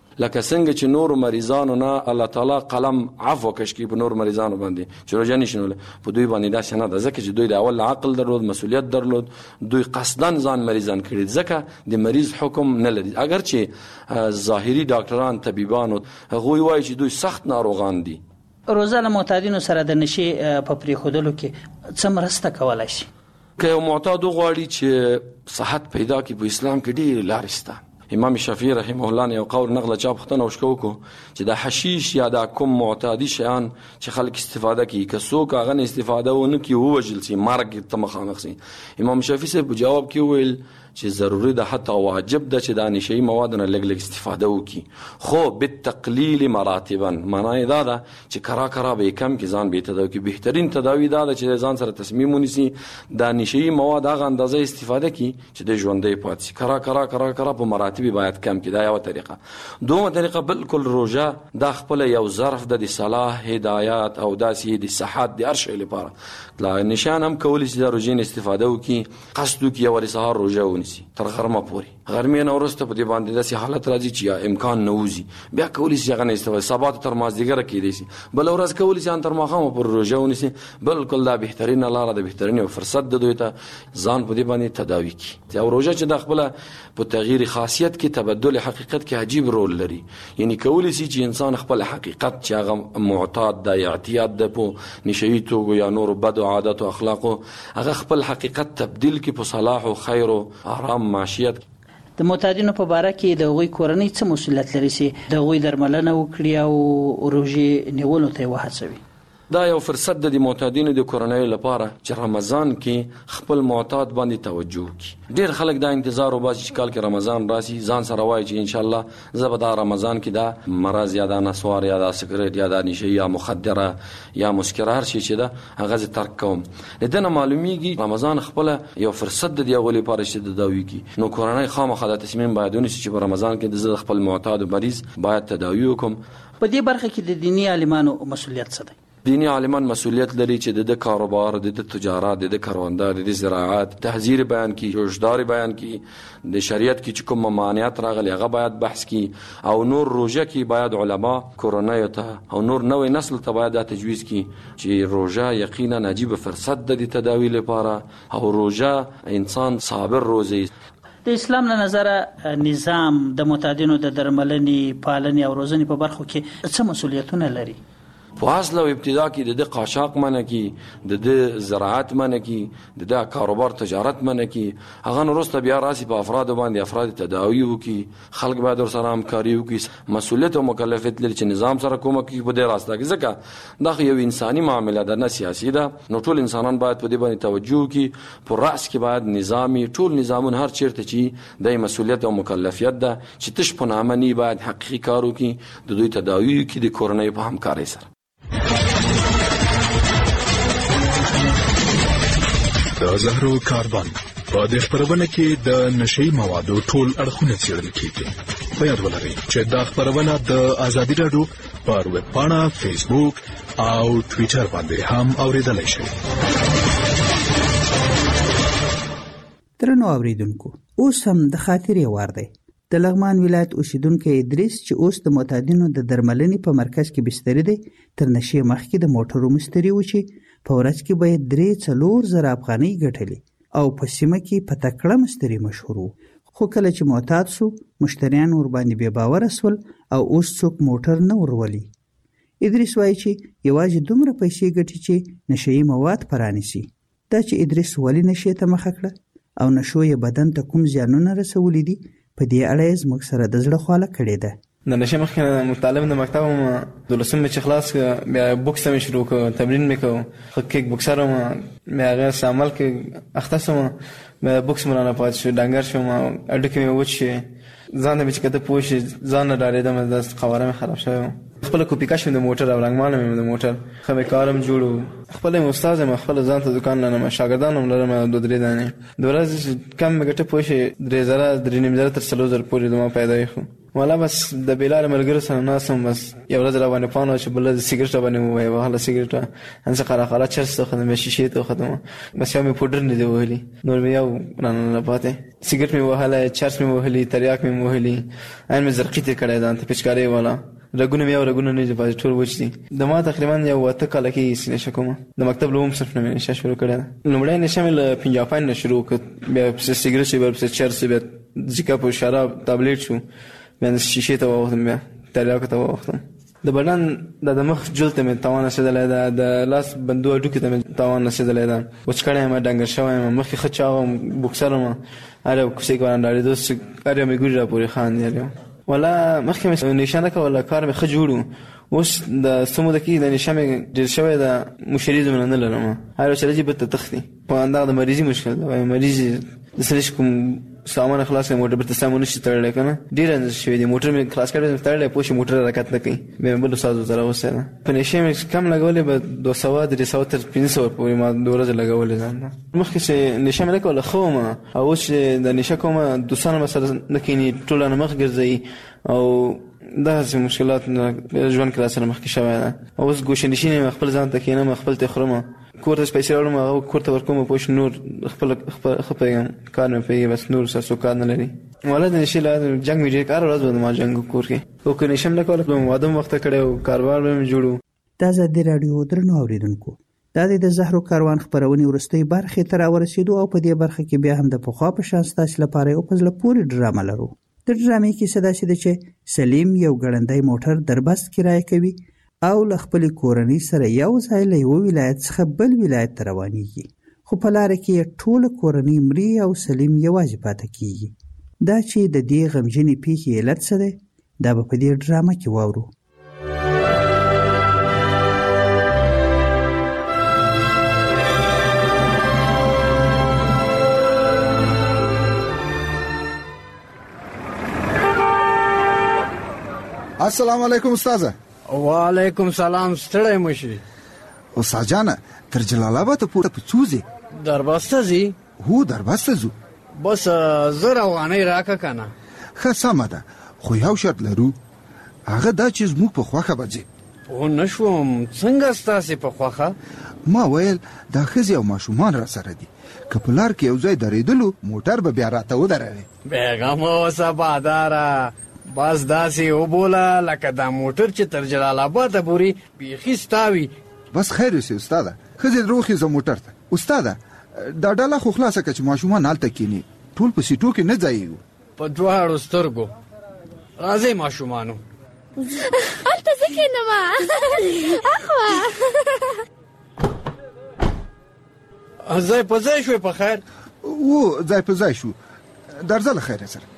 لکه څنګه چې نور مریضانو نه الله تعالی قلم عفو کشکی په نور مریضانو باندې چې روزه نشنول په دوی باندې دا څنګه د ځکه چې دوی د اول عقل درلود مسؤلیت درلود دوی قصدن ځان مریضان کړي ځکه د مریض حکم نه لري اگر چې ظاهري ډاکټران طبيبانو هغه وایي چې دوی سخت ناروغان دي روزه له معتادینو سره د نشي په پریخودلو کې څه مرسته کولای شي که یو معتاد غواړي چې صحت پیدا کړي په اسلام کې ډېر لارې شته امام شافعي رحمه الله یو قول نقل چا پختنه وشکو کو چې د حشیش یا د کوم معتادی شیان چې خلک استفاده کوي که څوک هغه نه استفاده ونه کوي ووجل سي مرګ ته مخامخ سي امام شافعي صاحب جواب کې ویل چې ضروري ده حتی واجب ده چې د نشي مواد نه لګ لګ استفاده وکي خو بالتقلیل مراتبا معنی دا ده چې کرا کرا به کم کې ځان به تداوی کې بهترین تداوی دا ده چې ځان سره تصمیم ونیسي د نشي مواد هغه اندازه استفاده کی چې د ژوندې پاتې کرا کرا کرا کرا په مراتب باید کم کې دا یو طریقه دومره طریقه بالکل روزه د خپل یو ظرف د صلاح هدایت او داسې د صحت د ارشي لپاره لا نشان هم کولی چې د روزې استفاده وکي قصد وکي او سهار روزه ونیسي تر غرمه پوري غرمه نه ورسته په دې باندې داسې حالت راځي چې امکان نه وزي بیا کولی چې هغه نه استفاده سبا تر مازدیګر کېدی شي بل ورځ کولی چې تر ماښام پر روزه ونیسي بالکل دا بهترین لاره ده بهترین فرصت ده دوی ته ځان په دې باندې تداوی کی او روزه چې د خپل په تغییر خاصیت کې تبدل حقیقت کې عجیب رول لري یعنی کولی شي چې انسان خپل حقیقت چې هغه معتاد د اعتیاد د په نشئی توګو یا نور بد عادت او اخلاق هغه خپل حقیقت تبديل کې په صلاح او خیر او آرام معیشت د معتادینو په باره کې د غوي کورنۍ څه مسؤلیت لري چې د غوي درملنه وکړي او روزي نیولو ته وهڅوي دا یو فرصت د معتادینو د کورنۍ لپاره چې رمضان کې خپل معتاد باندې توجه وکړي ډېر خلک دا انتظار وباسي چې کال کې رمضان راشي ځان سره وایي چې ان شاء الله زه به دا رمضان کې دا مرض یا دا نسوار یا دا سګریټ یا دا نشه یا مخدره یا مسکر هر شي چې دا هغه ترک کوم دنه معلومیږي رمضان خپل یو فرصت د دیغه لپاره چې د داوی کی نو کورنۍ خامخا د تصمیم باید ونیسي چې په رمضان کې د خپل معتاد مریض باید تداوی وکم په دې برخه کې د دینی عالمانو مسؤلیت څه دی دینی عالمان مسؤلیت لري چې د کاروبار د تجارت د کاروندار د زراعت تحذير بیان کی جوشدار بیان کی د شریعت کې کوم ممانعات راغلي هغه باید بحث کی او نور روزه کې باید علما کورنۍ ته او نور نوې نسل ته باید تجویز کی چې روزه یقینا عجیب فرصت د تداوی لپاره او روزه انسان صابر روزي د اسلام له نظره نظام د معتادینو د درملنې پالنې او روزنې په برخو کې څه مسؤلیتونه لري په اصل او ابتدا کې د قاچاق منه کې د زراعت منه کې د کاروبار تجارت منه کې هغه نورسته بیا راسي په افراد باندې افراد تداوی وکي خلک باید سره همکاري وکي مسؤلیت او مکلفیت لري چې نظام سره کومه کوي په دې راسته کې ځکه دا یو انساني معاملې ده نه سیاسي ده نو ټول انسانان باید په دې باندې توجه وکي په راس کې باید نظامی ټول نظامون هر چیرته چې د مسؤلیت او مکلفیت ده چې تش په نامه نه باید حقيقي کار وکي د دوی تداوی کې د کورنۍ په همکارۍ سره د زهرو کاربن په دې خبرونه کې د نشئی موادو ټول اړخونه څېړل کیږي په یاد ولرئ چې دا خبرونه د ازادي رادیو پر ویب پاڼه فیسبوک او ټوئیټر باندې هم اوریدلای شئ درنو اوریدونکو اوس هم د خاطرې وار دی د لغمان ولایت اوسیدونکو ادریس چې اوس د معتادینو د درملنې په مرکز کې بستر دی تر نشي مخکې د موټرو مستری و چې په ورځ کې باید درې څلور زره افغانۍ ګټلې او په سیمه کې په تکړه مستری مشهور خو کله چې معتاد سو مشتریان ور باندې بې باور اسول او اوس څوک موټر نه ورولي ادریس وایي چې یوازې دومره پیسې ګټي چې نشئی مواد پرانیسي دا چې ادریس ولی نشي ته مخ کړه او نشو یې بدن ته کوم زیانونه رسولې دي په دې اړه زموږ سره د زړه خواله کړې ده د نشه مخکې مطالب د مکتب د لسم چې خلاص بیا بوکس مې شروع کړ تمرین مې کړ خو کیک بوکسر ما مې هغه عمل کې اخته سم مې بوکس مرانه پات شو ډنګر شوم اډکه مې وچ ځان مې چې کته پوښ ځان ډارېدم د قواره مې خراب شوی خپل کوپی کاشم د موټر او رنگمال مې د موټر خو مې کارم جوړو خپل مې استاد مې خپل ځان ته دکان نه مې شاګردانو لرم د درې دانې د ورځې کم مې ګټه پوښ درې زره درې نیم زره تر څلور زره پورې د ما پیدا شو ولا بس د بلال ملګرو سره ناسم بس یو ورځ را باندې پانو چې بل د سیګریټ باندې وای وهله سیګریټ انسه قرا قرا چرس ته خدمه شیشه ته خدمه بس یو مې پودر نه دی وهلی نور مې یو نه نه پاتې سیګریټ مې وهله چرس مې وهلی تریاک مې وهلی ان مې زرقی ته کړه دا ته پچکاري والا رګونه مې او رګونه نه پاتې ټول وچ دي د ما تقریبا یو وته کال کې سینې شکوم د مکتب لوم صرف نه نشه شروع کړه لومړی نشه مې له پنجابان نه شروع کړ بیا سیګریټ بیا چرس بیا ځکه په شراب تابلیټ شو بیا شیشه ته وختم بیا تریاک ته وختم د بدن د مخ جلته مې توان رسیدلې ده د لاس بندو اډو کې ته توان رسیدلې ده وچکړې مې ډنګر شوم مخ خچاوم بوکسرم اره کوسې ګونداري دوست اره مې ګوره پورې خان یارو ولا مخکې مې نشانه کوله کار مې خجوړو اوس د سمو د کې د نشامه ډیر شوی د مشري زمونه نه لرم هر څه چې به تختی په اندازه د مریضي مشکل ده مریضي د سلیش کوم سامان خلاص کړم موټر به سامان نشي تړل کنه ډیر شوی دی موټر مې خلاص کړم تړل پوښ موټر حرکت نه کوي مې بل سازو زره وسه په نشه مې کم لګولې به دوه سوه درې سوه تر پنځه سوه پورې ما دوه ورځې لګولې ځان مخکې چې نشه مې کوله خو ما او چې د نشه کومه دوسانه مسله نه کینی ټول نه مخ ګرځي او دا چې مشکلات ژوند کې سره مخ کې شوی ده اوس ګوشنشین خپل ځان ته کینم خپل ته خرمه کوړه سپیشل اورم او کوړه ورکوم پوښ نور خپل خپل کار مې پیږي بس نور څه کار نه لري ولادت نشي لا جنگ مې کار ورځ باندې ما جنگ کور کې او کني شم له کوله وادم وخت کړه او کاروبار مې جوړو د آزادي رادیو درنو اوریدونکو دا د زهرو کاروان خبرونه ورستۍ برخه تر ورسېدو او په دې برخه کې بیا هم د پخوا په شان ستاسو لپاره او په ځل پوری ډرامه لرو د ډرامې کې صدا سي د چې سلیم یو ګړندای موټر دربست کرای کوي او ل خپل کورنۍ سره یو ځای له یو ولایت څخه بل ولایت ته روانېږي خو په لار کې ټول کورنۍ مري او سلیم یوازې پاتې کیږي دا چې د دې غمجنې پیښې علت څه دی دا به په دې ډرامه کې واورو السلام علیکم استاد. وعلیکم سلام ستړی مشي. استاد جان تر جلال آباد پورته پڅوزي. دربسته زی؟ هو دربسته زو. بس زره وانه راکا کنه. ښه سمه ده خو یو شرط لرو هغه دا چې موږ په خوخه بځي. په نشوم څنګه ستاسو په خوخه؟ ما ویل دا خزي او ماشومان را سره دي. کپلار کې یو ځای درېدلو موټر به بیا راته ودروي. بیغم اوسه باداره. بس داسې وبوله لکه دا موټر چې تر جلال آباد پورې بیخي ستاوي. بس خیر اوسې استاده ښځې دروخي زه موټر ته. استاده دا ډله خو خلاصه که چې ماشومان هلته کیني ټول په سیټو کې نه ځایېږو. په دواړو سترګو راځئ ماشومانو. هلته زه کښېنم اخوا. ځای په ځای شوې په خیر؟ و ځای په ځای شو درځه له خیره سره.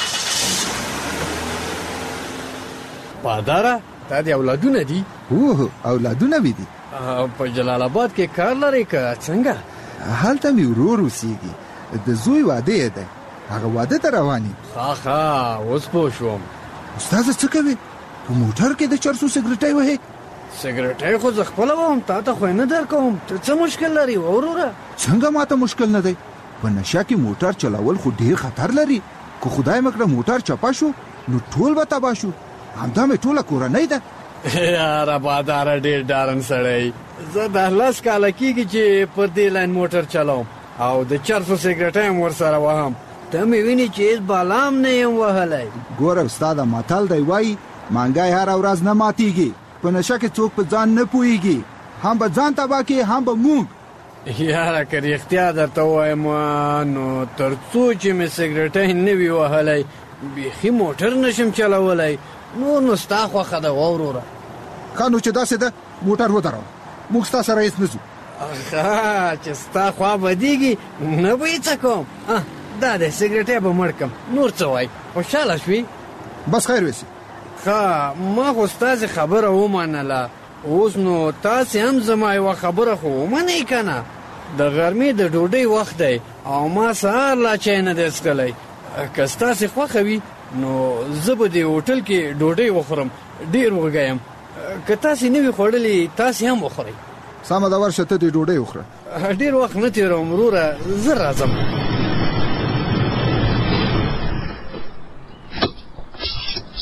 پاداره تا دی اولادونه دي؟ اوه اولادونه مې دي. په جلال آباد کې کار لري که څنګه؟ هلته مې ورور اوسېږي د زوی واده یې دی هغه واده ته روان یم. ښه ښه اوس پوه شوم. استاده څه کوې په موټر کې د چرسو سګرټۍ وهې؟ سګرټۍ خو زه خپله وهم تا ته خو یې نه درکوم. ته څه مشکل لري وروره؟ څنګه ماته مشکل نه دی په نشه کې موټر چلول خو ډېر خطر لري که خدای مه کړه موټر چپه شو نو ټول به تباه شو. همدا مې ټوله کورنۍ ده. یاره باداره ډېر ډارن سړی. زه د لس کاله کېږي چې پر دې لاین موټر چلوم او د چرسو سګرټۍ هم ورسره وهم. ته مې ویني چې هېڅ بالام نه یم وهلی. ګوره استاده متل دی وایي مانګی هره ورځ نه ماتېږي. په نشه کې څوک په ځان نه پوهېږي هم به ځان تباه کړي هم به موږ. یاره که رښتیا درته ووایم نو تر څو چې مې سګرټۍ نه وي وهلی بیخي موټر نشم چلولی. نور نو ستا خوښه ده وروره. ښه نو چې داسې ده موټر ودروه موږ ستا سره هېڅ نه ځو. ښه چې ستا خوا بدېږي نه به یې څه کوم. دا دی سګرټۍ به مړ کړم نور څه وایي خوشحاله شوې؟ بس خیر ویسي. ښه ما خو ستاسې خبره ومنله اوس نو تاسې هم زما یوه خبره خو ومنئ که نه. د غرمې د ډوډۍ وخت دی او ما سهار لا چای نه دی څښلی. که ستاسې خوښه وي نو زه به دې هوټل کې ډوډۍ وخورم. ډېر وږی یم که تاسې نه وي خوړلې تاسې هم وخورئ. سمه ده ورشه ته دې ډوډۍ وخوره. ډېر وخت نه تېروم وروره زه راځم.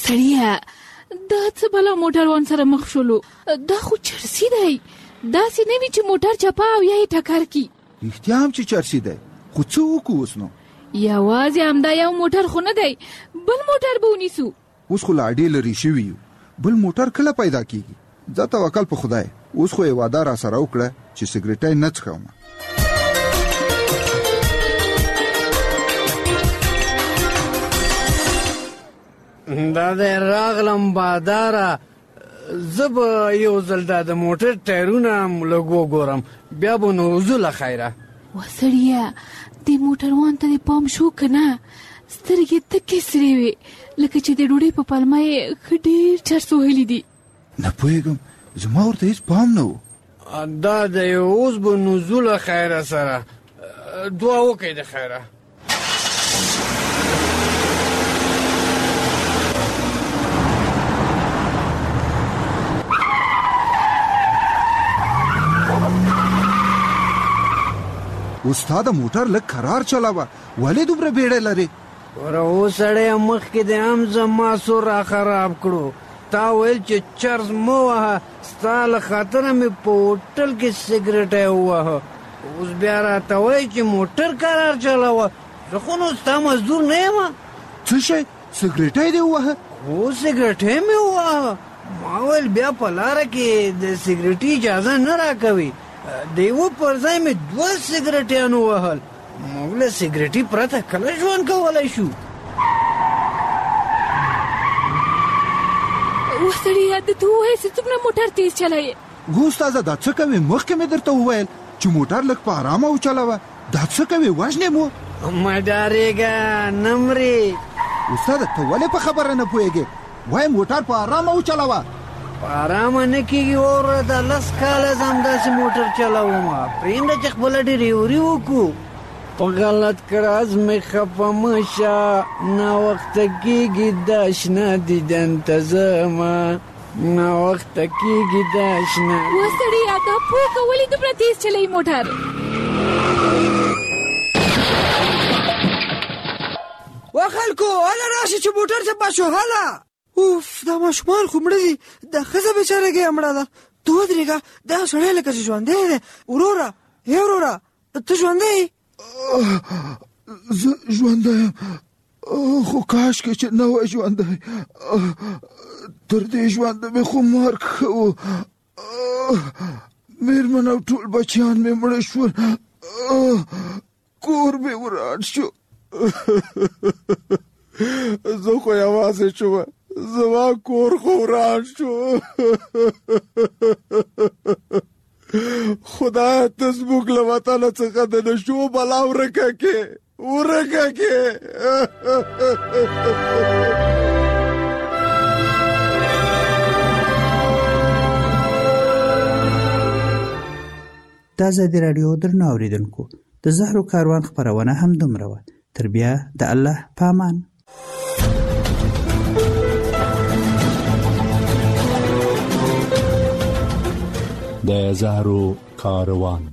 سړیه دا څه بلا موټروان سره مخ شولو؟ دا خو چرسی دی، داسې نه وي چې موټر چپا او یا یې ټکر کی. رښتیا هم چې چرسی دی، خو څه وکړو اوس نو؟ یوازې همدا یو موټر خو نه دی، بل موټر به ونیسو. اوس خو لا ډېر لرې شوي یو، بل موټر کله پیدا کیږي؟ ځه توکل په خدای. اوس خو یې واده را سره وکړه چې سګریټۍ نه څښم. دا د راغلم باداره، زه به یو ځل دا د موټر ټایرونه لږ وګورم، بیا به نو وځو له خیره. وسړیه دې موټروان ته دې پام شو که نه؟ سترګې تکې سرې وې لکه چې د ډوډۍ په پلمه یې ښه ډېر چرس وهلي دي. نه پوهېږم، زما ورته هېڅ پام نه و. دا دی اوس به نو ځو له خیره سره، دعا وکړئ د خیره. استاد موټر لږ کرار چلاوه، ولې دومره بیړه لري؟ ور اوس سړی مخکې د هم زما سور را خراب کړو. تا ویل چې چرس مه وهه، ستا له خاطره مې په هوټل کې سګریټۍ ووهه، اوس بیا راته وایي چې موټر کرار چلاوه. زه خو نو ستا مزدور نه یم. څه شی؟ سګریټۍ دې ووهه؟ هو سګریټۍ مې ووهه. ما ویل بیا په لاره کې د سګریټي اجازه نه راکوي، د یوه پر ځای مې دوه سګریټیانو وهل. موږ له سګریټي پرته کله ژوند کولی شو؟ وسړیه د ته ووایه چې څومره موټر تیز چلایې. ګو استاده دا څه کوې؟ مخکې مې درته وویل چې موټر لږ په ارامه وچلوه. دا څه کوې؟ وژنې مو؟ مه ډارېږه، نه مرې. استاده ته ولې په خبره نه پوهېږې؟ وایي موټر په ارامه وچلوه. په ارامه نه کېږي وروره، دا لس کاله زه همداسې موټر چلوم. پرېږده چې خپله ډریوري وکړو. په غلط کړاز مې خفه مه شه، ناوخته کېږي دا شنه دیدن ته ځمه، ناوخته کېږي دا شنه. وسړیه دا پوهه ولې دومره تیز چلوي موټر؟ و خلکو هله راشي چې موټر چپا شو. هله اوف دا ماشومان خو مړه دي، دا ښځه بېچاره ګۍ مړه ده. ته ودرېږه، دا سړی لکه چې ژوندی دی. وروره ای وروره ته ژوندی یې؟ زه ژوندی یم، خو کاشکې چې نه وای ژوندی. تر دې ژونده مې خو مرګ ښه و. مېرمن او ټول بچیان مې مړه شول، کور مې وران شو. زه خو یوازې شوم، زما کور خو وران شو. خدای ته زموږ له وطنه څخه د نشو بلا ورکه کې ورکه کې. د ازادي راډیو درنو اوریدونکو، د زهرو کاروان خپرونه هم دومره وه. تر بیا د الله په امان. د زهرو کاروان.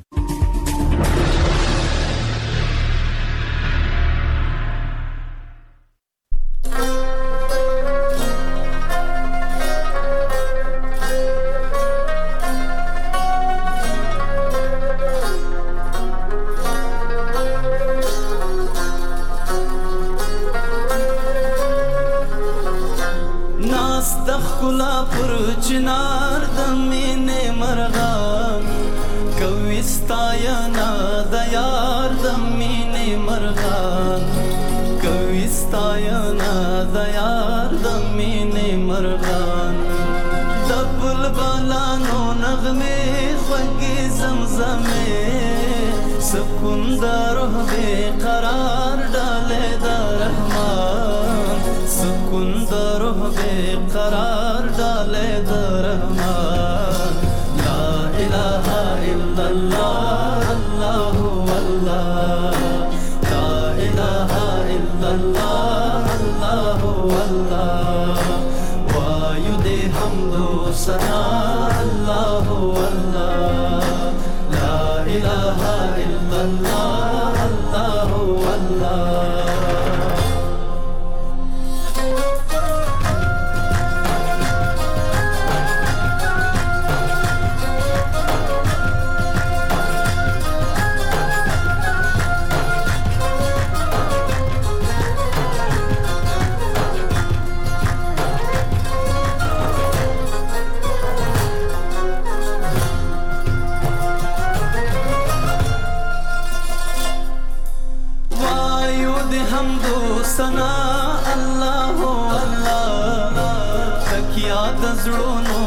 حمد و ثنا الله الله تکیا د زړونو